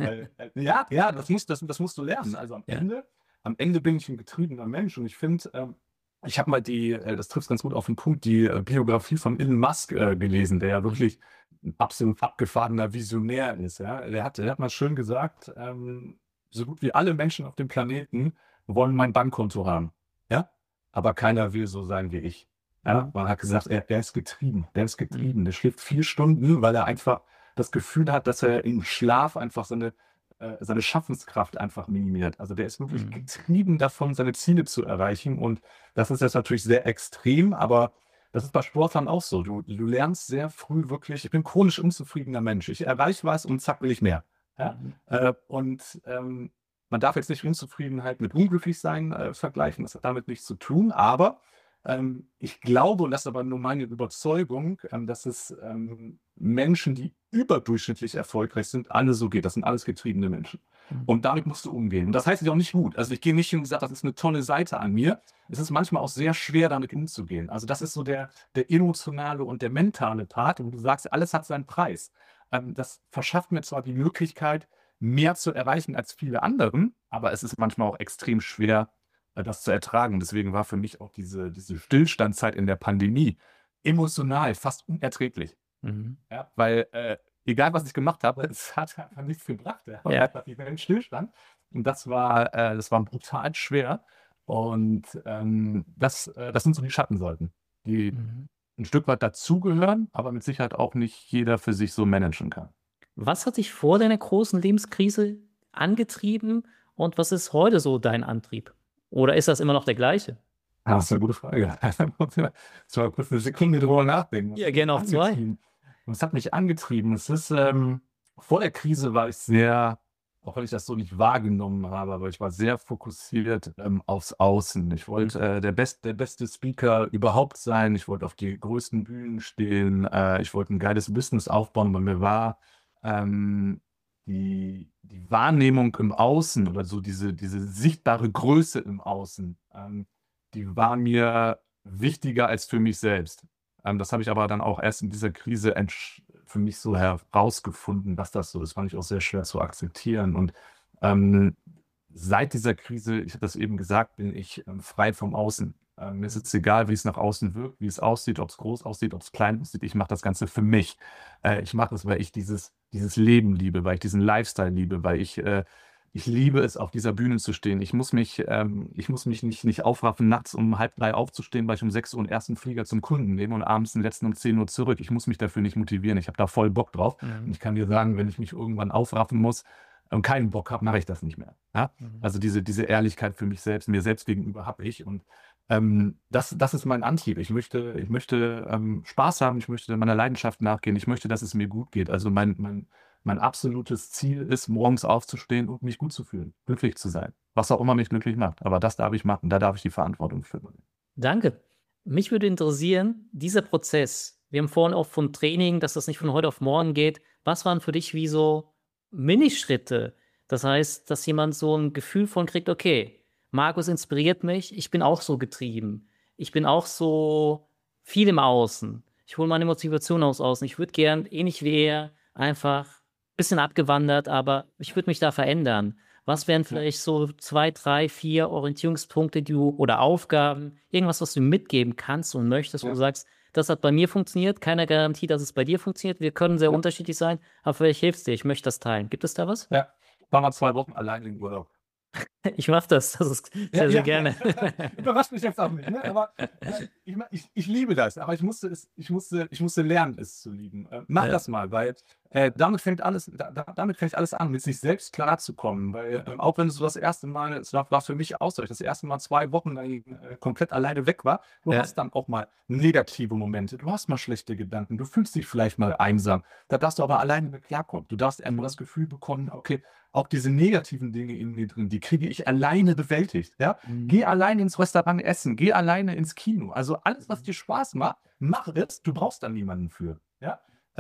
ja, das musst du lernen. Also am Ende bin ich ein getriebener Mensch und ich finde, ich habe mal das trifft ganz gut auf den Punkt, die Biografie von Elon Musk gelesen, der ja wirklich ein absolut abgefahrener Visionär ist. Ja? Der hat mal schön gesagt, so gut wie alle Menschen auf dem Planeten wollen mein Bankkonto haben. Ja? aber keiner will so sein wie ich. Ja, man hat gesagt, er ist getrieben, der ist getrieben, der schläft 4 Stunden, weil er einfach das Gefühl hat, dass er im Schlaf einfach seine Schaffenskraft einfach minimiert. Also der ist wirklich getrieben davon, seine Ziele zu erreichen. Und das ist jetzt natürlich sehr extrem, aber das ist bei Sportlern auch so. Du lernst sehr früh wirklich, ich bin chronisch unzufriedener Mensch. Ich erreiche was und zack, will ich mehr. Ja? Man darf jetzt nicht Unzufriedenheit mit unglücklich sein vergleichen, das hat damit nichts zu tun, aber ich glaube, und das ist aber nur meine Überzeugung, dass es Menschen, die überdurchschnittlich erfolgreich sind, alle so geht. Das sind alles getriebene Menschen. Und damit musst du umgehen. Und das heißt auch nicht gut. Also ich gehe nicht hin und sage, das ist eine tolle Seite an mir. Es ist manchmal auch sehr schwer, damit umzugehen. Also das ist so der emotionale und der mentale Part. Und du sagst, alles hat seinen Preis. Das verschafft mir zwar die Möglichkeit, mehr zu erreichen als viele anderen, aber es ist manchmal auch extrem schwer, das zu ertragen. Deswegen war für mich auch diese Stillstandzeit in der Pandemie emotional fast unerträglich. Ja, weil egal, was ich gemacht habe, es hat einfach nichts gebracht. Ja. Einfach die Welt stillstand. Und das war brutal schwer. Und das sind so die Schattenseiten, die ein Stück weit dazugehören, aber mit Sicherheit auch nicht jeder für sich so managen kann. Was hat dich vor deiner großen Lebenskrise angetrieben und was ist heute so dein Antrieb? Oder ist das immer noch der gleiche? Das ist eine gute Frage. Ich mal kurz eine Sekunde drüber nachdenken. Ja, gerne auch 2. Was hat mich angetrieben? Es ist, vor der Krise war ich sehr, auch wenn ich das so nicht wahrgenommen habe, aber ich war sehr fokussiert aufs Außen. Ich wollte der beste Speaker überhaupt sein. Ich wollte auf die größten Bühnen stehen. Ich wollte ein geiles Business aufbauen. Bei mir war die Wahrnehmung im Außen oder so diese sichtbare Größe im Außen, die war mir wichtiger als für mich selbst. Das habe ich aber dann auch erst in dieser Krise für mich so herausgefunden, dass das so ist. Fand ich auch sehr schwer zu akzeptieren. Und seit dieser Krise, ich habe das eben gesagt, bin ich frei vom Außen. Mir ist es egal, wie es nach außen wirkt, wie es aussieht, ob es groß aussieht, ob es klein aussieht. Ich mache das Ganze für mich. Ich mache es, weil ich dieses Leben liebe, weil ich diesen Lifestyle liebe, weil ich liebe es, auf dieser Bühne zu stehen. Ich muss mich nicht aufraffen, nachts um 2:30 aufzustehen, weil ich um 6 Uhr den ersten Flieger zum Kunden nehme und abends den letzten um 10 Uhr zurück. Ich muss mich dafür nicht motivieren. Ich habe da voll Bock drauf. Und ich kann dir sagen, wenn ich mich irgendwann aufraffen muss und keinen Bock habe, mache ich das nicht mehr. Ja? Also diese Ehrlichkeit für mich selbst, mir selbst gegenüber habe ich. Und das ist mein Antrieb. Ich möchte Spaß haben, ich möchte meiner Leidenschaft nachgehen, ich möchte, dass es mir gut geht. Also mein absolutes Ziel ist, morgens aufzustehen und mich gut zu fühlen, glücklich zu sein. Was auch immer mich glücklich macht. Aber das darf ich machen, da darf ich die Verantwortung für übernehmen. Danke. Mich würde interessieren, dieser Prozess, wir haben vorhin auch von Training, dass das nicht von heute auf morgen geht. Was waren für dich wie so Minischritte? Das heißt, dass jemand so ein Gefühl von kriegt, okay, Markus inspiriert mich, ich bin auch so getrieben. Ich bin auch so viel im Außen. Ich hole meine Motivation aus Außen. Ich würde gern, ähnlich wie er, einfach ein bisschen abgewandert, aber ich würde mich da verändern. Was wären vielleicht so 2, 3, 4 Orientierungspunkte, oder Aufgaben, irgendwas, was du mitgeben kannst und möchtest, wo du sagst, das hat bei mir funktioniert, keine Garantie, dass es bei dir funktioniert. Wir können sehr unterschiedlich sein, aber vielleicht hilft es dir. Ich möchte das teilen. Gibt es da was? Ja, war mal 2 Wochen allein im Urlaub. Ich mache das ist sehr, sehr gerne. Überrascht mich jetzt auch nicht, ne? Aber ich liebe das, aber ich musste lernen, es zu lieben. Mach das mal, weil damit fängt alles an, mit sich selbst klarzukommen. Weil auch wenn es so das erste Mal, es war für mich auch so, ich das erste Mal 2 Wochen lang komplett alleine weg war, du hast dann auch mal negative Momente, du hast mal schlechte Gedanken, du fühlst dich vielleicht mal einsam. Da darfst du aber alleine mit klarkommen. Du darfst einfach das Gefühl bekommen, okay, auch diese negativen Dinge in mir drin, die kriege ich alleine bewältigt. Ja? Geh alleine ins Restaurant essen, geh alleine ins Kino. Also alles, was dir Spaß macht, mach es. Du brauchst dann niemanden für. Ja?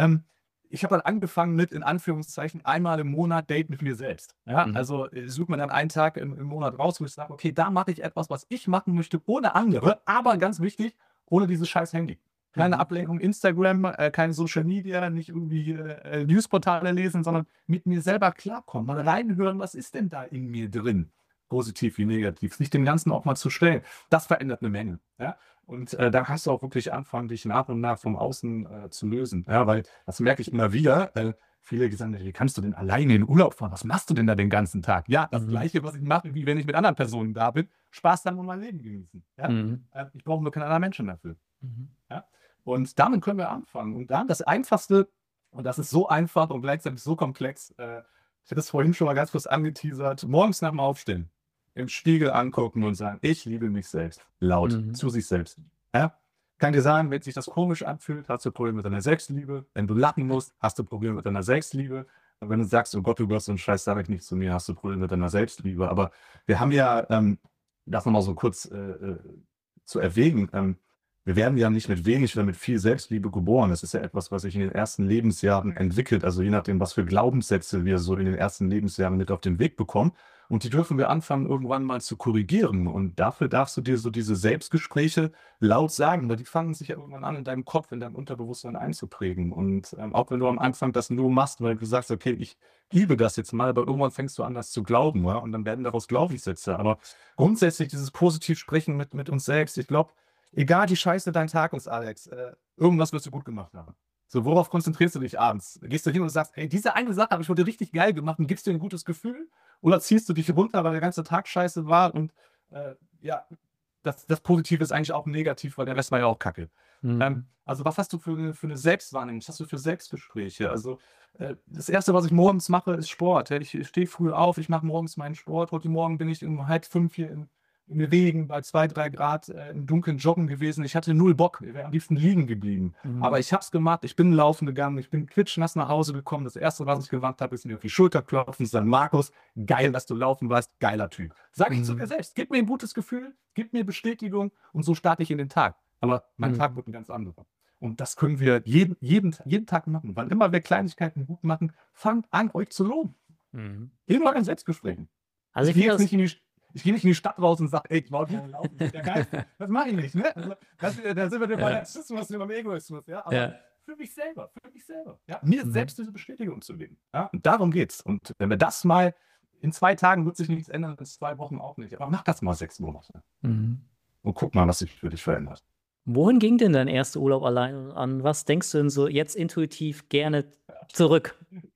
Ich habe dann angefangen mit, in Anführungszeichen, einmal im Monat Date mit mir selbst. Ja? Also sucht man dann einen Tag im Monat raus, wo ich sage, okay, da mache ich etwas, was ich machen möchte, ohne andere, aber ganz wichtig, ohne dieses scheiß Handy. Keine Ablenkung, Instagram, keine Social Media, nicht irgendwie Newsportale lesen, sondern mit mir selber klarkommen, mal reinhören, was ist denn da in mir drin, positiv wie negativ, sich dem Ganzen auch mal zu stellen. Das verändert eine Menge. Ja? Und da kannst du auch wirklich anfangen, dich nach und nach vom Außen zu lösen. Ja? Weil das merke ich immer wieder, viele gesagt haben, wie kannst du denn alleine in den Urlaub fahren? Was machst du denn da den ganzen Tag? Ja, das Mhm. Gleiche, was ich mache, wie wenn ich mit anderen Personen da bin. Spaß haben und mein Leben genießen. Ja? Mhm. Ich brauche nur keinen anderen Menschen dafür. Mhm. Ja? Und damit können wir anfangen. Und dann das Einfachste, und das ist so einfach und gleichzeitig so komplex, ich hatte es vorhin schon mal ganz kurz angeteasert, morgens nach dem Aufstehen im Spiegel angucken und sagen, ich liebe mich selbst. Laut, Mhm. zu sich selbst. Ja? Kann dir sagen, wenn sich das komisch anfühlt, hast du Probleme mit deiner Selbstliebe. Wenn du lachen musst, hast du Probleme mit deiner Selbstliebe. Und wenn du sagst, oh Gott, du Gott, so einen Scheiß sage ich nicht zu mir, hast du Probleme mit deiner Selbstliebe. Aber wir haben ja, das nochmal so kurz zu erwägen, wir werden ja nicht mit wenig oder mit viel Selbstliebe geboren. Das ist ja etwas, was sich in den ersten Lebensjahren entwickelt. Also je nachdem, was für Glaubenssätze wir so in den ersten Lebensjahren mit auf den Weg bekommen. Und die dürfen wir anfangen, irgendwann mal zu korrigieren. Und dafür darfst du dir so diese Selbstgespräche laut sagen, weil die fangen sich ja irgendwann an, in deinem Kopf, in deinem Unterbewusstsein einzuprägen. Und auch wenn du am Anfang das nur machst, weil du sagst, okay, ich liebe das jetzt mal, aber irgendwann fängst du an, das zu glauben. Ja? Und dann werden daraus Glaubenssätze. Aber grundsätzlich dieses positiv Sprechen mit uns selbst, ich glaube, egal wie scheiße dein Tag ist, Alex, irgendwas wirst du gut gemacht haben. So, worauf konzentrierst du dich abends? Gehst du hin und sagst, ey, diese eine Sache habe ich heute richtig geil gemacht und gibst dir ein gutes Gefühl? Oder ziehst du dich runter, weil der ganze Tag scheiße war und ja, das Positive ist eigentlich auch negativ, weil der Rest war ja auch kacke. Mhm. Also was hast du für eine Selbstwahrnehmung? Was hast du für Selbstgespräche? Also das Erste, was ich morgens mache, ist Sport. Ja, ich stehe früh auf, ich mache morgens meinen Sport. Heute Morgen bin ich um 4:30 hier im Regen bei 2, 3 Grad im Dunkeln joggen gewesen. Ich hatte null Bock, ich wäre am liebsten liegen geblieben. Mhm. Aber ich habe es gemacht, ich bin laufen gegangen, ich bin klitschnass nach Hause gekommen. Das Erste, was ich gemacht habe, ist mir auf die Schulter klopfen und sagen, Markus, geil, dass du laufen warst, geiler Typ. Sag ich zu mir selbst, gib mir ein gutes Gefühl, gib mir Bestätigung und so starte ich in den Tag. Aber mein Tag wird ein ganz anderer. Und das können wir jeden Tag machen. Wann immer wir Kleinigkeiten gut machen, fangt an, euch zu loben. Mhm. In euren Selbstgesprächen. Also Ich ich gehe finde jetzt das, nicht in die Stadt raus und sage, ey, ich wollte gerne laufen, das ist der Geilste. Das mache ich nicht. Ne? Also, da sind wir beim Narzissmus und beim Egoismus. Ja? Aber ja. für mich selber. Ja? Mir Mhm. selbst diese Bestätigung zu geben. Ja? Und darum geht's. Und wenn wir das mal, in 2 Tagen wird sich nichts ändern, in 2 Wochen auch nicht. Aber mach das mal 6 Monate. Mhm. Und guck mal, was sich für dich verändert. Wohin ging denn dein erster Urlaub allein? An was denkst du denn so jetzt intuitiv gerne zurück?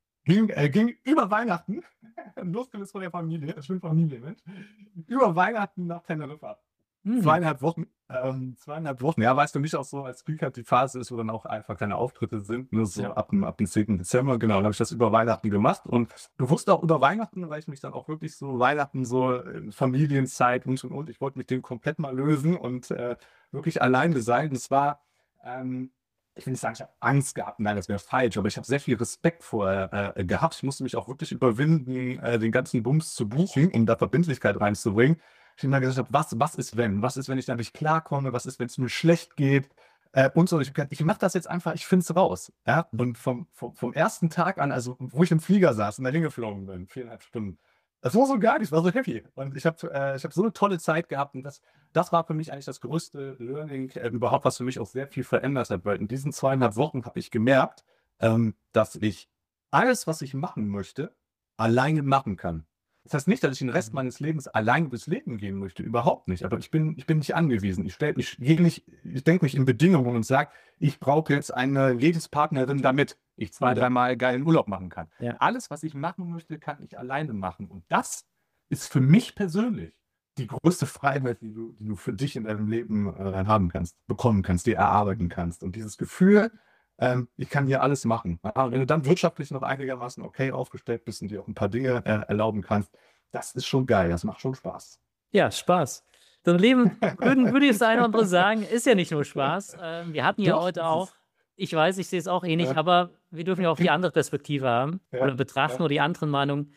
Ging über Weihnachten, losgelöst von der Familie, ich bin Familienmensch, über Weihnachten nach Teneriffa. Mhm. 2,5 Wochen. 2,5 Wochen. Ja, weißt du, nicht auch so, als Glück hat die Phase ist, wo dann auch einfach kleine Auftritte sind, nur so Ja. ab dem 10. Dezember, genau, dann habe ich das über Weihnachten gemacht und bewusst auch über Weihnachten, weil ich mich dann auch wirklich so Weihnachten, so Familienzeit und. Ich wollte mich dem komplett mal lösen und wirklich alleine sein. Das war, ich will nicht sagen, ich habe Angst gehabt, nein, das wäre falsch, aber ich habe sehr viel Respekt vorher gehabt. Ich musste mich auch wirklich überwinden, den ganzen Bums zu buchen, um da Verbindlichkeit reinzubringen. Ich immer gesagt habe, was ist, wenn? Was ist, wenn ich da nicht klarkomme? Was ist, wenn es mir schlecht geht? Und so. Ich mache das jetzt einfach, ich finde es raus. Ja? Und vom ersten Tag an, also wo ich im Flieger saß und da hingeflogen bin, 4,5 Stunden, das war so geil, ich war so happy. Und ich habe so eine tolle Zeit gehabt und das war für mich eigentlich das größte Learning überhaupt, was für mich auch sehr viel verändert hat. Weil in diesen 2,5 Wochen habe ich gemerkt, dass ich alles, was ich machen möchte, alleine machen kann. Das heißt nicht, dass ich den Rest meines Lebens allein durchs Leben gehen möchte, überhaupt nicht. Aber ich bin nicht angewiesen. Ich denke nicht in Bedingungen und sage, ich brauche jetzt eine Lebenspartnerin, damit ich 2, 3 Mal geilen Urlaub machen kann. Ja. Alles, was ich machen möchte, kann ich alleine machen. Und das ist für mich persönlich die größte Freiheit, die du für dich in deinem Leben haben kannst, bekommen kannst, dir erarbeiten kannst. Und dieses Gefühl, ich kann hier alles machen. Ja, wenn du dann wirtschaftlich noch einigermaßen okay aufgestellt bist und dir auch ein paar Dinge erlauben kannst, das ist schon geil, das macht schon Spaß. Ja, Spaß. So ein Leben, würde jetzt ein oder andere sagen, ist ja nicht nur Spaß. Wir hatten ja Doch, heute ist auch, es. ich weiß, ich sehe es auch ähnlich, Ja. aber wir dürfen ja auch die andere Perspektive haben Ja, oder betrachten ja. oder die anderen Meinungen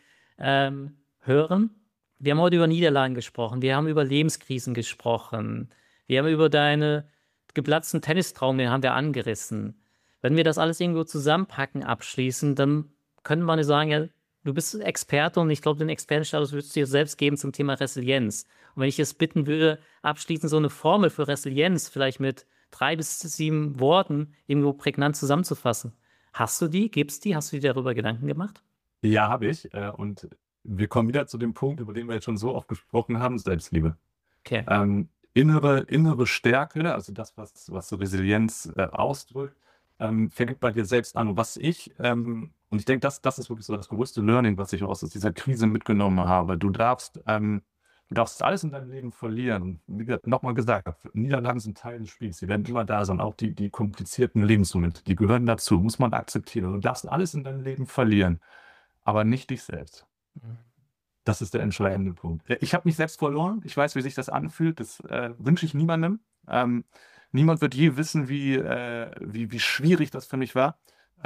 hören. Wir haben heute über Niederlagen gesprochen, wir haben über Lebenskrisen gesprochen, wir haben über deinen geplatzten Tennistraum, den haben wir angerissen. Wenn wir das alles irgendwo zusammenpacken, abschließen, dann können wir sagen, ja, du bist Experte und ich glaube, den Expertenstatus würdest du dir selbst geben zum Thema Resilienz. Und wenn ich es bitten würde, abschließend so eine Formel für Resilienz, vielleicht mit 3 bis 7 Worten, irgendwo prägnant zusammenzufassen. Hast du die? Gibt's die? Hast du dir darüber Gedanken gemacht? Ja, habe ich. Und wir kommen wieder zu dem Punkt, über den wir jetzt schon so oft gesprochen haben, Selbstliebe. Okay. Innere Stärke, also das, was so Resilienz ausdrückt, fängt bei dir selbst an. Und was ich Und ich denke, das ist wirklich so das größte Learning, was ich aus dieser Krise mitgenommen habe. Du darfst alles in deinem Leben verlieren. Und wie gesagt, nochmal gesagt, Niederlagen sind Teil des Spiels. Die werden immer da sein. Auch die komplizierten Lebensmomente, die gehören dazu. Muss man akzeptieren. Du darfst alles in deinem Leben verlieren, aber nicht dich selbst. Das ist der entscheidende Punkt. Ich habe mich selbst verloren. Ich weiß, wie sich das anfühlt. Das wünsche ich niemandem. Niemand wird je wissen, wie schwierig das für mich war.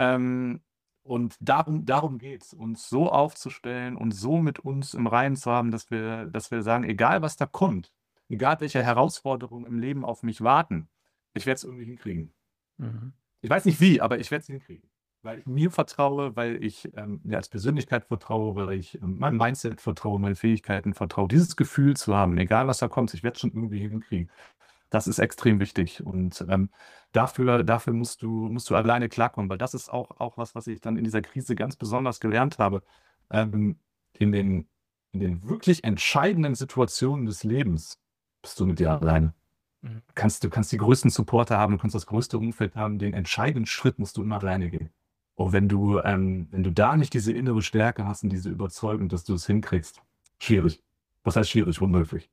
Und darum geht es, uns so aufzustellen und so mit uns im Reinen zu haben, dass wir sagen, egal was da kommt, egal welche Herausforderungen im Leben auf mich warten, ich werde es irgendwie hinkriegen. Ich weiß nicht wie, aber ich werde es hinkriegen. Weil ich mir vertraue, weil ich mir als Persönlichkeit vertraue, weil ich meinem Mindset vertraue, meinen Fähigkeiten vertraue. Dieses Gefühl zu haben, egal was da kommt, ich werde es schon irgendwie hinkriegen. Das ist extrem wichtig. Und dafür musst du alleine klarkommen, weil das ist auch was ich dann in dieser Krise ganz besonders gelernt habe. In den wirklich entscheidenden Situationen des Lebens bist du mit dir alleine. Du kannst die größten Supporter haben, du kannst das größte Umfeld haben, den entscheidenden Schritt musst du immer alleine gehen. Und wenn du da nicht diese innere Stärke hast und diese Überzeugung, dass du es hinkriegst, schwierig. Was heißt schwierig? Unmöglich.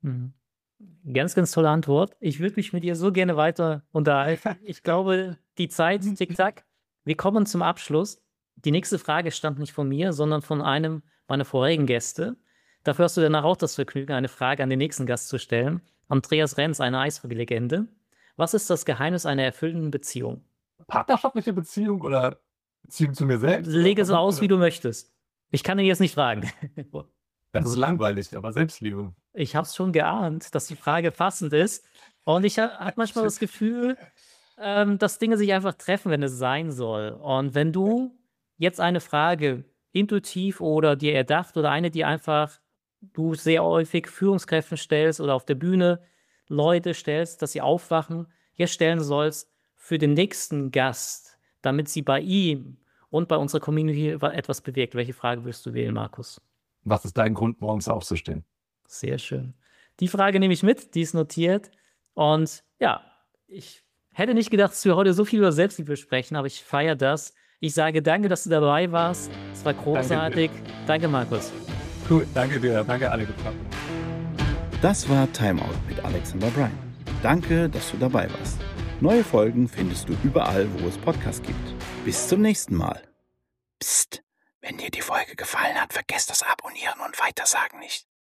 Ganz, ganz tolle Antwort. Ich würde mich mit dir so gerne weiter unterhalten. Ich glaube, die Zeit tick-tack. Wir kommen zum Abschluss. Die nächste Frage stammt nicht von mir, sondern von einem meiner vorigen Gäste. Dafür hast du danach auch das Vergnügen, eine Frage an den nächsten Gast zu stellen. Andreas Renz, eine Eishockey-Legende. Was ist das Geheimnis einer erfüllenden Beziehung? Partnerschaftliche Beziehung oder Beziehung zu mir selbst? Lege so aus, wie du möchtest. Ich kann ihn jetzt nicht fragen. Das ist langweilig, aber Selbstliebe. Ich habe es schon geahnt, dass die Frage passend ist. Und ich habe manchmal das Gefühl, dass Dinge sich einfach treffen, wenn es sein soll. Und wenn du jetzt eine Frage intuitiv oder dir erdacht oder eine, die einfach du sehr häufig Führungskräften stellst oder auf der Bühne Leute stellst, dass sie aufwachen, jetzt stellen sollst für den nächsten Gast, damit sie bei ihm und bei unserer Community etwas bewirkt. Welche Frage würdest du wählen, Markus? Was ist dein Grund, morgens aufzustehen? Sehr schön. Die Frage nehme ich mit, die ist notiert. Und ja, ich hätte nicht gedacht, dass wir heute so viel über Selbstliebe sprechen, aber ich feiere das. Ich sage danke, dass du dabei warst. Es war großartig. Danke, Markus. Cool, danke dir. Danke, alle. Das war Timeout mit Alexander Bryan. Danke, dass du dabei warst. Neue Folgen findest du überall, wo es Podcasts gibt. Bis zum nächsten Mal. Psst, wenn dir die Folge gefallen hat, vergesst das Abonnieren und Weitersagen nicht.